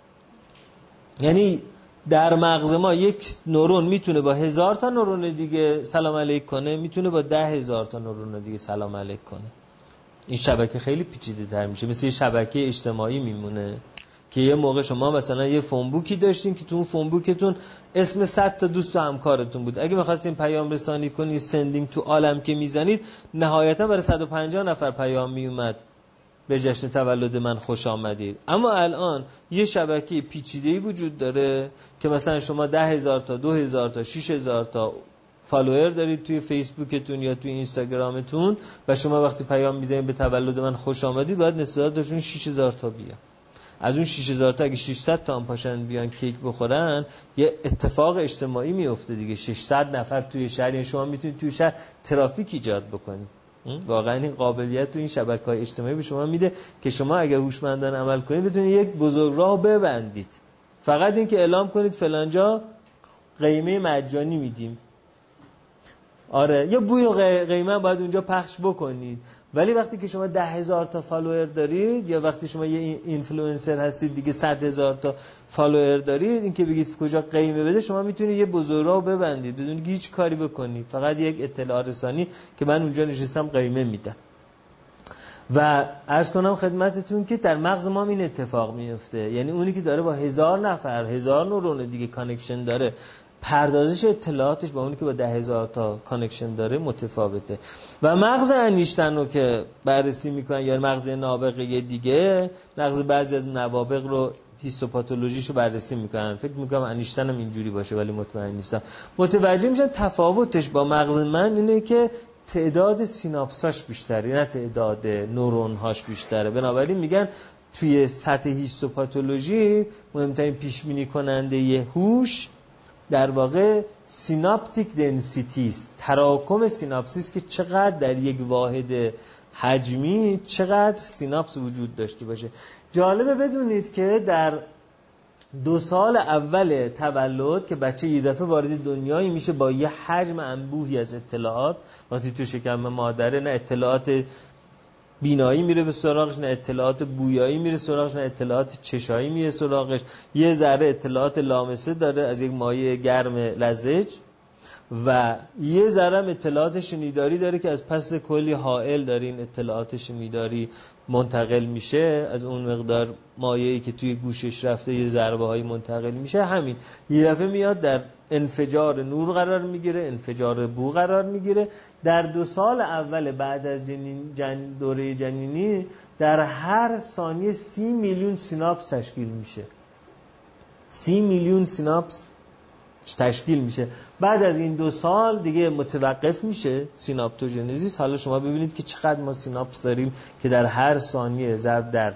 یعنی در مغز ما یک نورون میتونه با هزار تا نورون دیگه سلام علیک کنه، میتونه با ده هزار تا نورون دیگه سلام علیک کنه. این شبکه خیلی پیچیده تر میشه، مثل یه شبکه اجتماعی میمونه که یه موقع شما مثلا یه فونبوکی داشتین که تو اون فونبوکتون اسم صد تا دوست و همکارتون بود. اگه می‌خواستین پیام رسانی کنی سندینگ تو عالم که میزنید نهایتا برای صد و پنجاه نفر پیام میومد به جشن تولد من خوش آمدید. اما الان یه شبکه پیچیده‌ای وجود داره که مثلا شما ده هزار تا دو هزار تا شش هزار تا فالوور دارید توی فیسبوکتون یا توی اینستاگرامتون و شما وقتی پیام میزنید به تولد من خوش آمدید باید نسبت داشتون شش هزار تا بیا. از اون شش هزار تا اگه ششصد تا هم پاشن بیان کیک بخورن یه اتفاق اجتماعی میفته دیگه. ششصد نفر توی شهر، یعنی شما میتونید توی شهر ترافیک ایجاد بکنید. واقعا این قابلیت تو این شبکه‌های اجتماعی به شما میده که شما اگر هوشمندانه عمل کنید بتونید یک بزرگراه ببندید. فقط این که اعلام کنید فلانجا قیمه مجانی میدیم، آره، یا بوی قیمه باید اونجا پخش بکنید. ولی وقتی که شما ده هزار تا فالوور دارید یا وقتی شما یه اینفلوئنسر هستید دیگه صد هزار تا فالوور دارید، این که بگید کجا قیمه بده، شما میتونید یه بزرگراه ببندید بدون هیچ کاری بکنید، فقط یک اطلاع رسانی که من اونجا نشستم قیمه میدم. و عرض کنم خدمتتون که در مغز ما این اتفاق میفته، یعنی اونی که داره با هزار نفر هزار نورون دیگه کانکشن داره، پردازش اطلاعاتش با اونی که با ده هزار تا کانکشن داره متفاوته. و مغز انیشتن رو که بررسی میکنن یا مغز نابغه دیگه، مغز بعضی از نوابغ رو هیستوپاتولوژیشو بررسی میکنن، فکر میکنم انیشتن هم اینجوری باشه ولی مطمئن نیستم، متوجه میشن تفاوتش با مغز من اینه که تعداد سیناپساش بیشتره نه تعداد نورونهاش بیشتره. بنابراین میگن توی سطح هیستوپاتولوژی مهمترین پیش بینی کننده هوش در واقع سیناپتیک دنسیتی است، تراکم سیناپسیس که چقدر در یک واحد حجمی چقدر سیناپس وجود داشته باشه. جالبه بدونید که در دو سال اول تولد که بچه یه دفعه وارد دنیایی میشه با یه حجم انبوهی از اطلاعات، وقتی تو شکم مادره نه اطلاعات بینایی میره به سراغش، نه اطلاعات بویایی میره سراغش، نه اطلاعات چشایی میره سراغش، یه ذره اطلاعات لامسه داره از یک مایع گرم لزج و یه ذره اطلاعات شنیداری داره که از پس کلی حائل داره این اطلاعات شنیداری منتقل میشه، از اون مقدار مایعی که توی گوشش رفته یه ضربه هایی منتقل میشه. همین یه دفعه میاد در انفجار نور قرار میگیره، انفجار بو قرار میگیره. در دو سال اول بعد از جنین جن دوره جنینی در هر ثانیه سی میلیون سیناپس تشکیل میشه، سی میلیون سیناپس تشکیل میشه. بعد از این دو سال دیگه متوقف میشه سیناپتوژنزیس. حالا شما ببینید که چقدر ما سیناپس داریم که در هر ثانیه ضرب در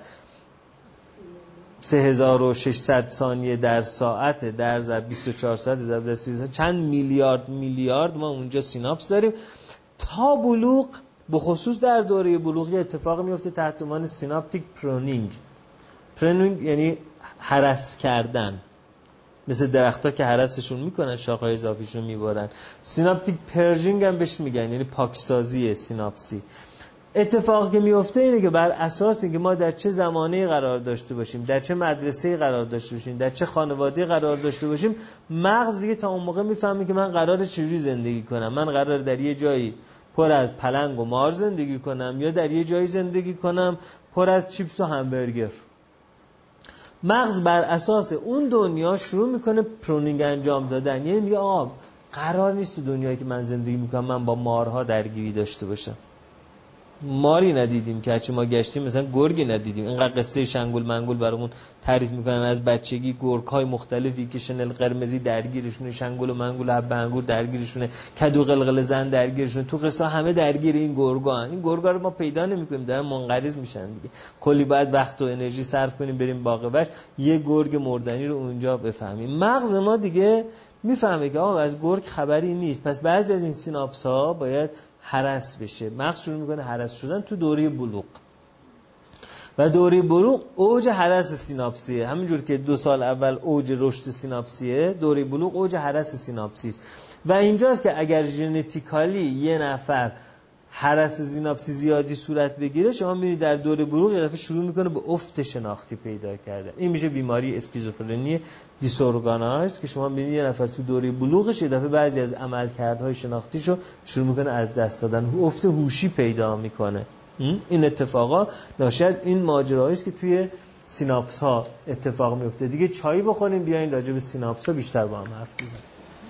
سه هزار و ششصد ثانیه در ساعت در ضرب بیست و چهار ساعت ضرب در سی چند میلیارد میلیارد ما اونجا سیناپس داریم. تا بلوغ، به خصوص در دوره بلوغی اتفاق میفته تحت عنوان سیناپتیک پرونینگ. پرونینگ یعنی هرس کردن، مثل درخت‌ها که هرسشون میکنن شاخه‌های اضافیشون میبرن. سیناپتیک پرژینگ هم بهش میگن، یعنی پاکسازی سیناپسی. اتفاقی که میفته اینه که بر اساس اینکه ما در چه زمانه‌ای قرار داشته باشیم، در چه مدرسه‌ای قرار داشته باشیم، در چه خانواده‌ای قرار داشته باشیم، مغز دیگه تا اون موقع میفهمه که من قراره چجوری زندگی کنم. من قراره در یه جایی پر از پلنگ و مار زندگی کنم یا در یه جایی زندگی کنم پر از چیپس و همبرگر. مغز بر اساس اون دنیا شروع میکنه پرونینگ انجام دادن. یعنی میگه آقا قرار نیست تو دنیایی که من زندگی میکنم من با مارها درگیری داشته باشم. ماری ندیدیم که هرچی ما گشتیم مثلا گرگی ندیدیم. اینقدر قصه شنگول منگول برامون تعریف میکنن از بچگی، گرگ‌های مختلفی که شنل قرمزی درگیرشونه، شنگول و منگول حب انگور درگیرشونه، کدو قلقل زن درگیرشونه. تو قصه همه درگیر این گرگا هن. این گرگا رو ما پیدا نمیکنیم، دارن منقرض میشن دیگه. کلی باید وقت و انرژی صرف کنیم بریم باغ وحش یه گرگ مردنی رو اونجا بفهمیم. مغز ما دیگه میفهمه که آقا از گرگ خبری نیست، پس بعضی از این سیناپس ها باید هرس بشه. مغز شروع میکنه هرس شدن تو دوره بلوغ و دوره بلوغ اوج هرس سیناپسیه. همینجور که دو سال اول اوج رشد سیناپسیه، دوره بلوغ اوج هرس سیناپسی و اینجاست که اگر ژنتیکالی یه نفر هرس سیناپسی زیادی صورت بگیره، شما میبینید در دوره بلوغ یه دفعه شروع میکنه به افت شناختی پیدا کرده. این میشه بیماری اسکیزوفرنی دیسورگانایز که شما میبینید یه نفر تو دوره بلوغش یه دفعه بعضی از عملکردهای شناختیشو شروع میکنه از دست دادن، افت هوشی پیدا میکنه. این اتفاقا ناشی از این ماجراهایی است که توی سیناپس ها اتفاق میفته. دیگه چای بخوریم بیاین راجع به سیناپس ها بیشتر با هم حرف بزنیم.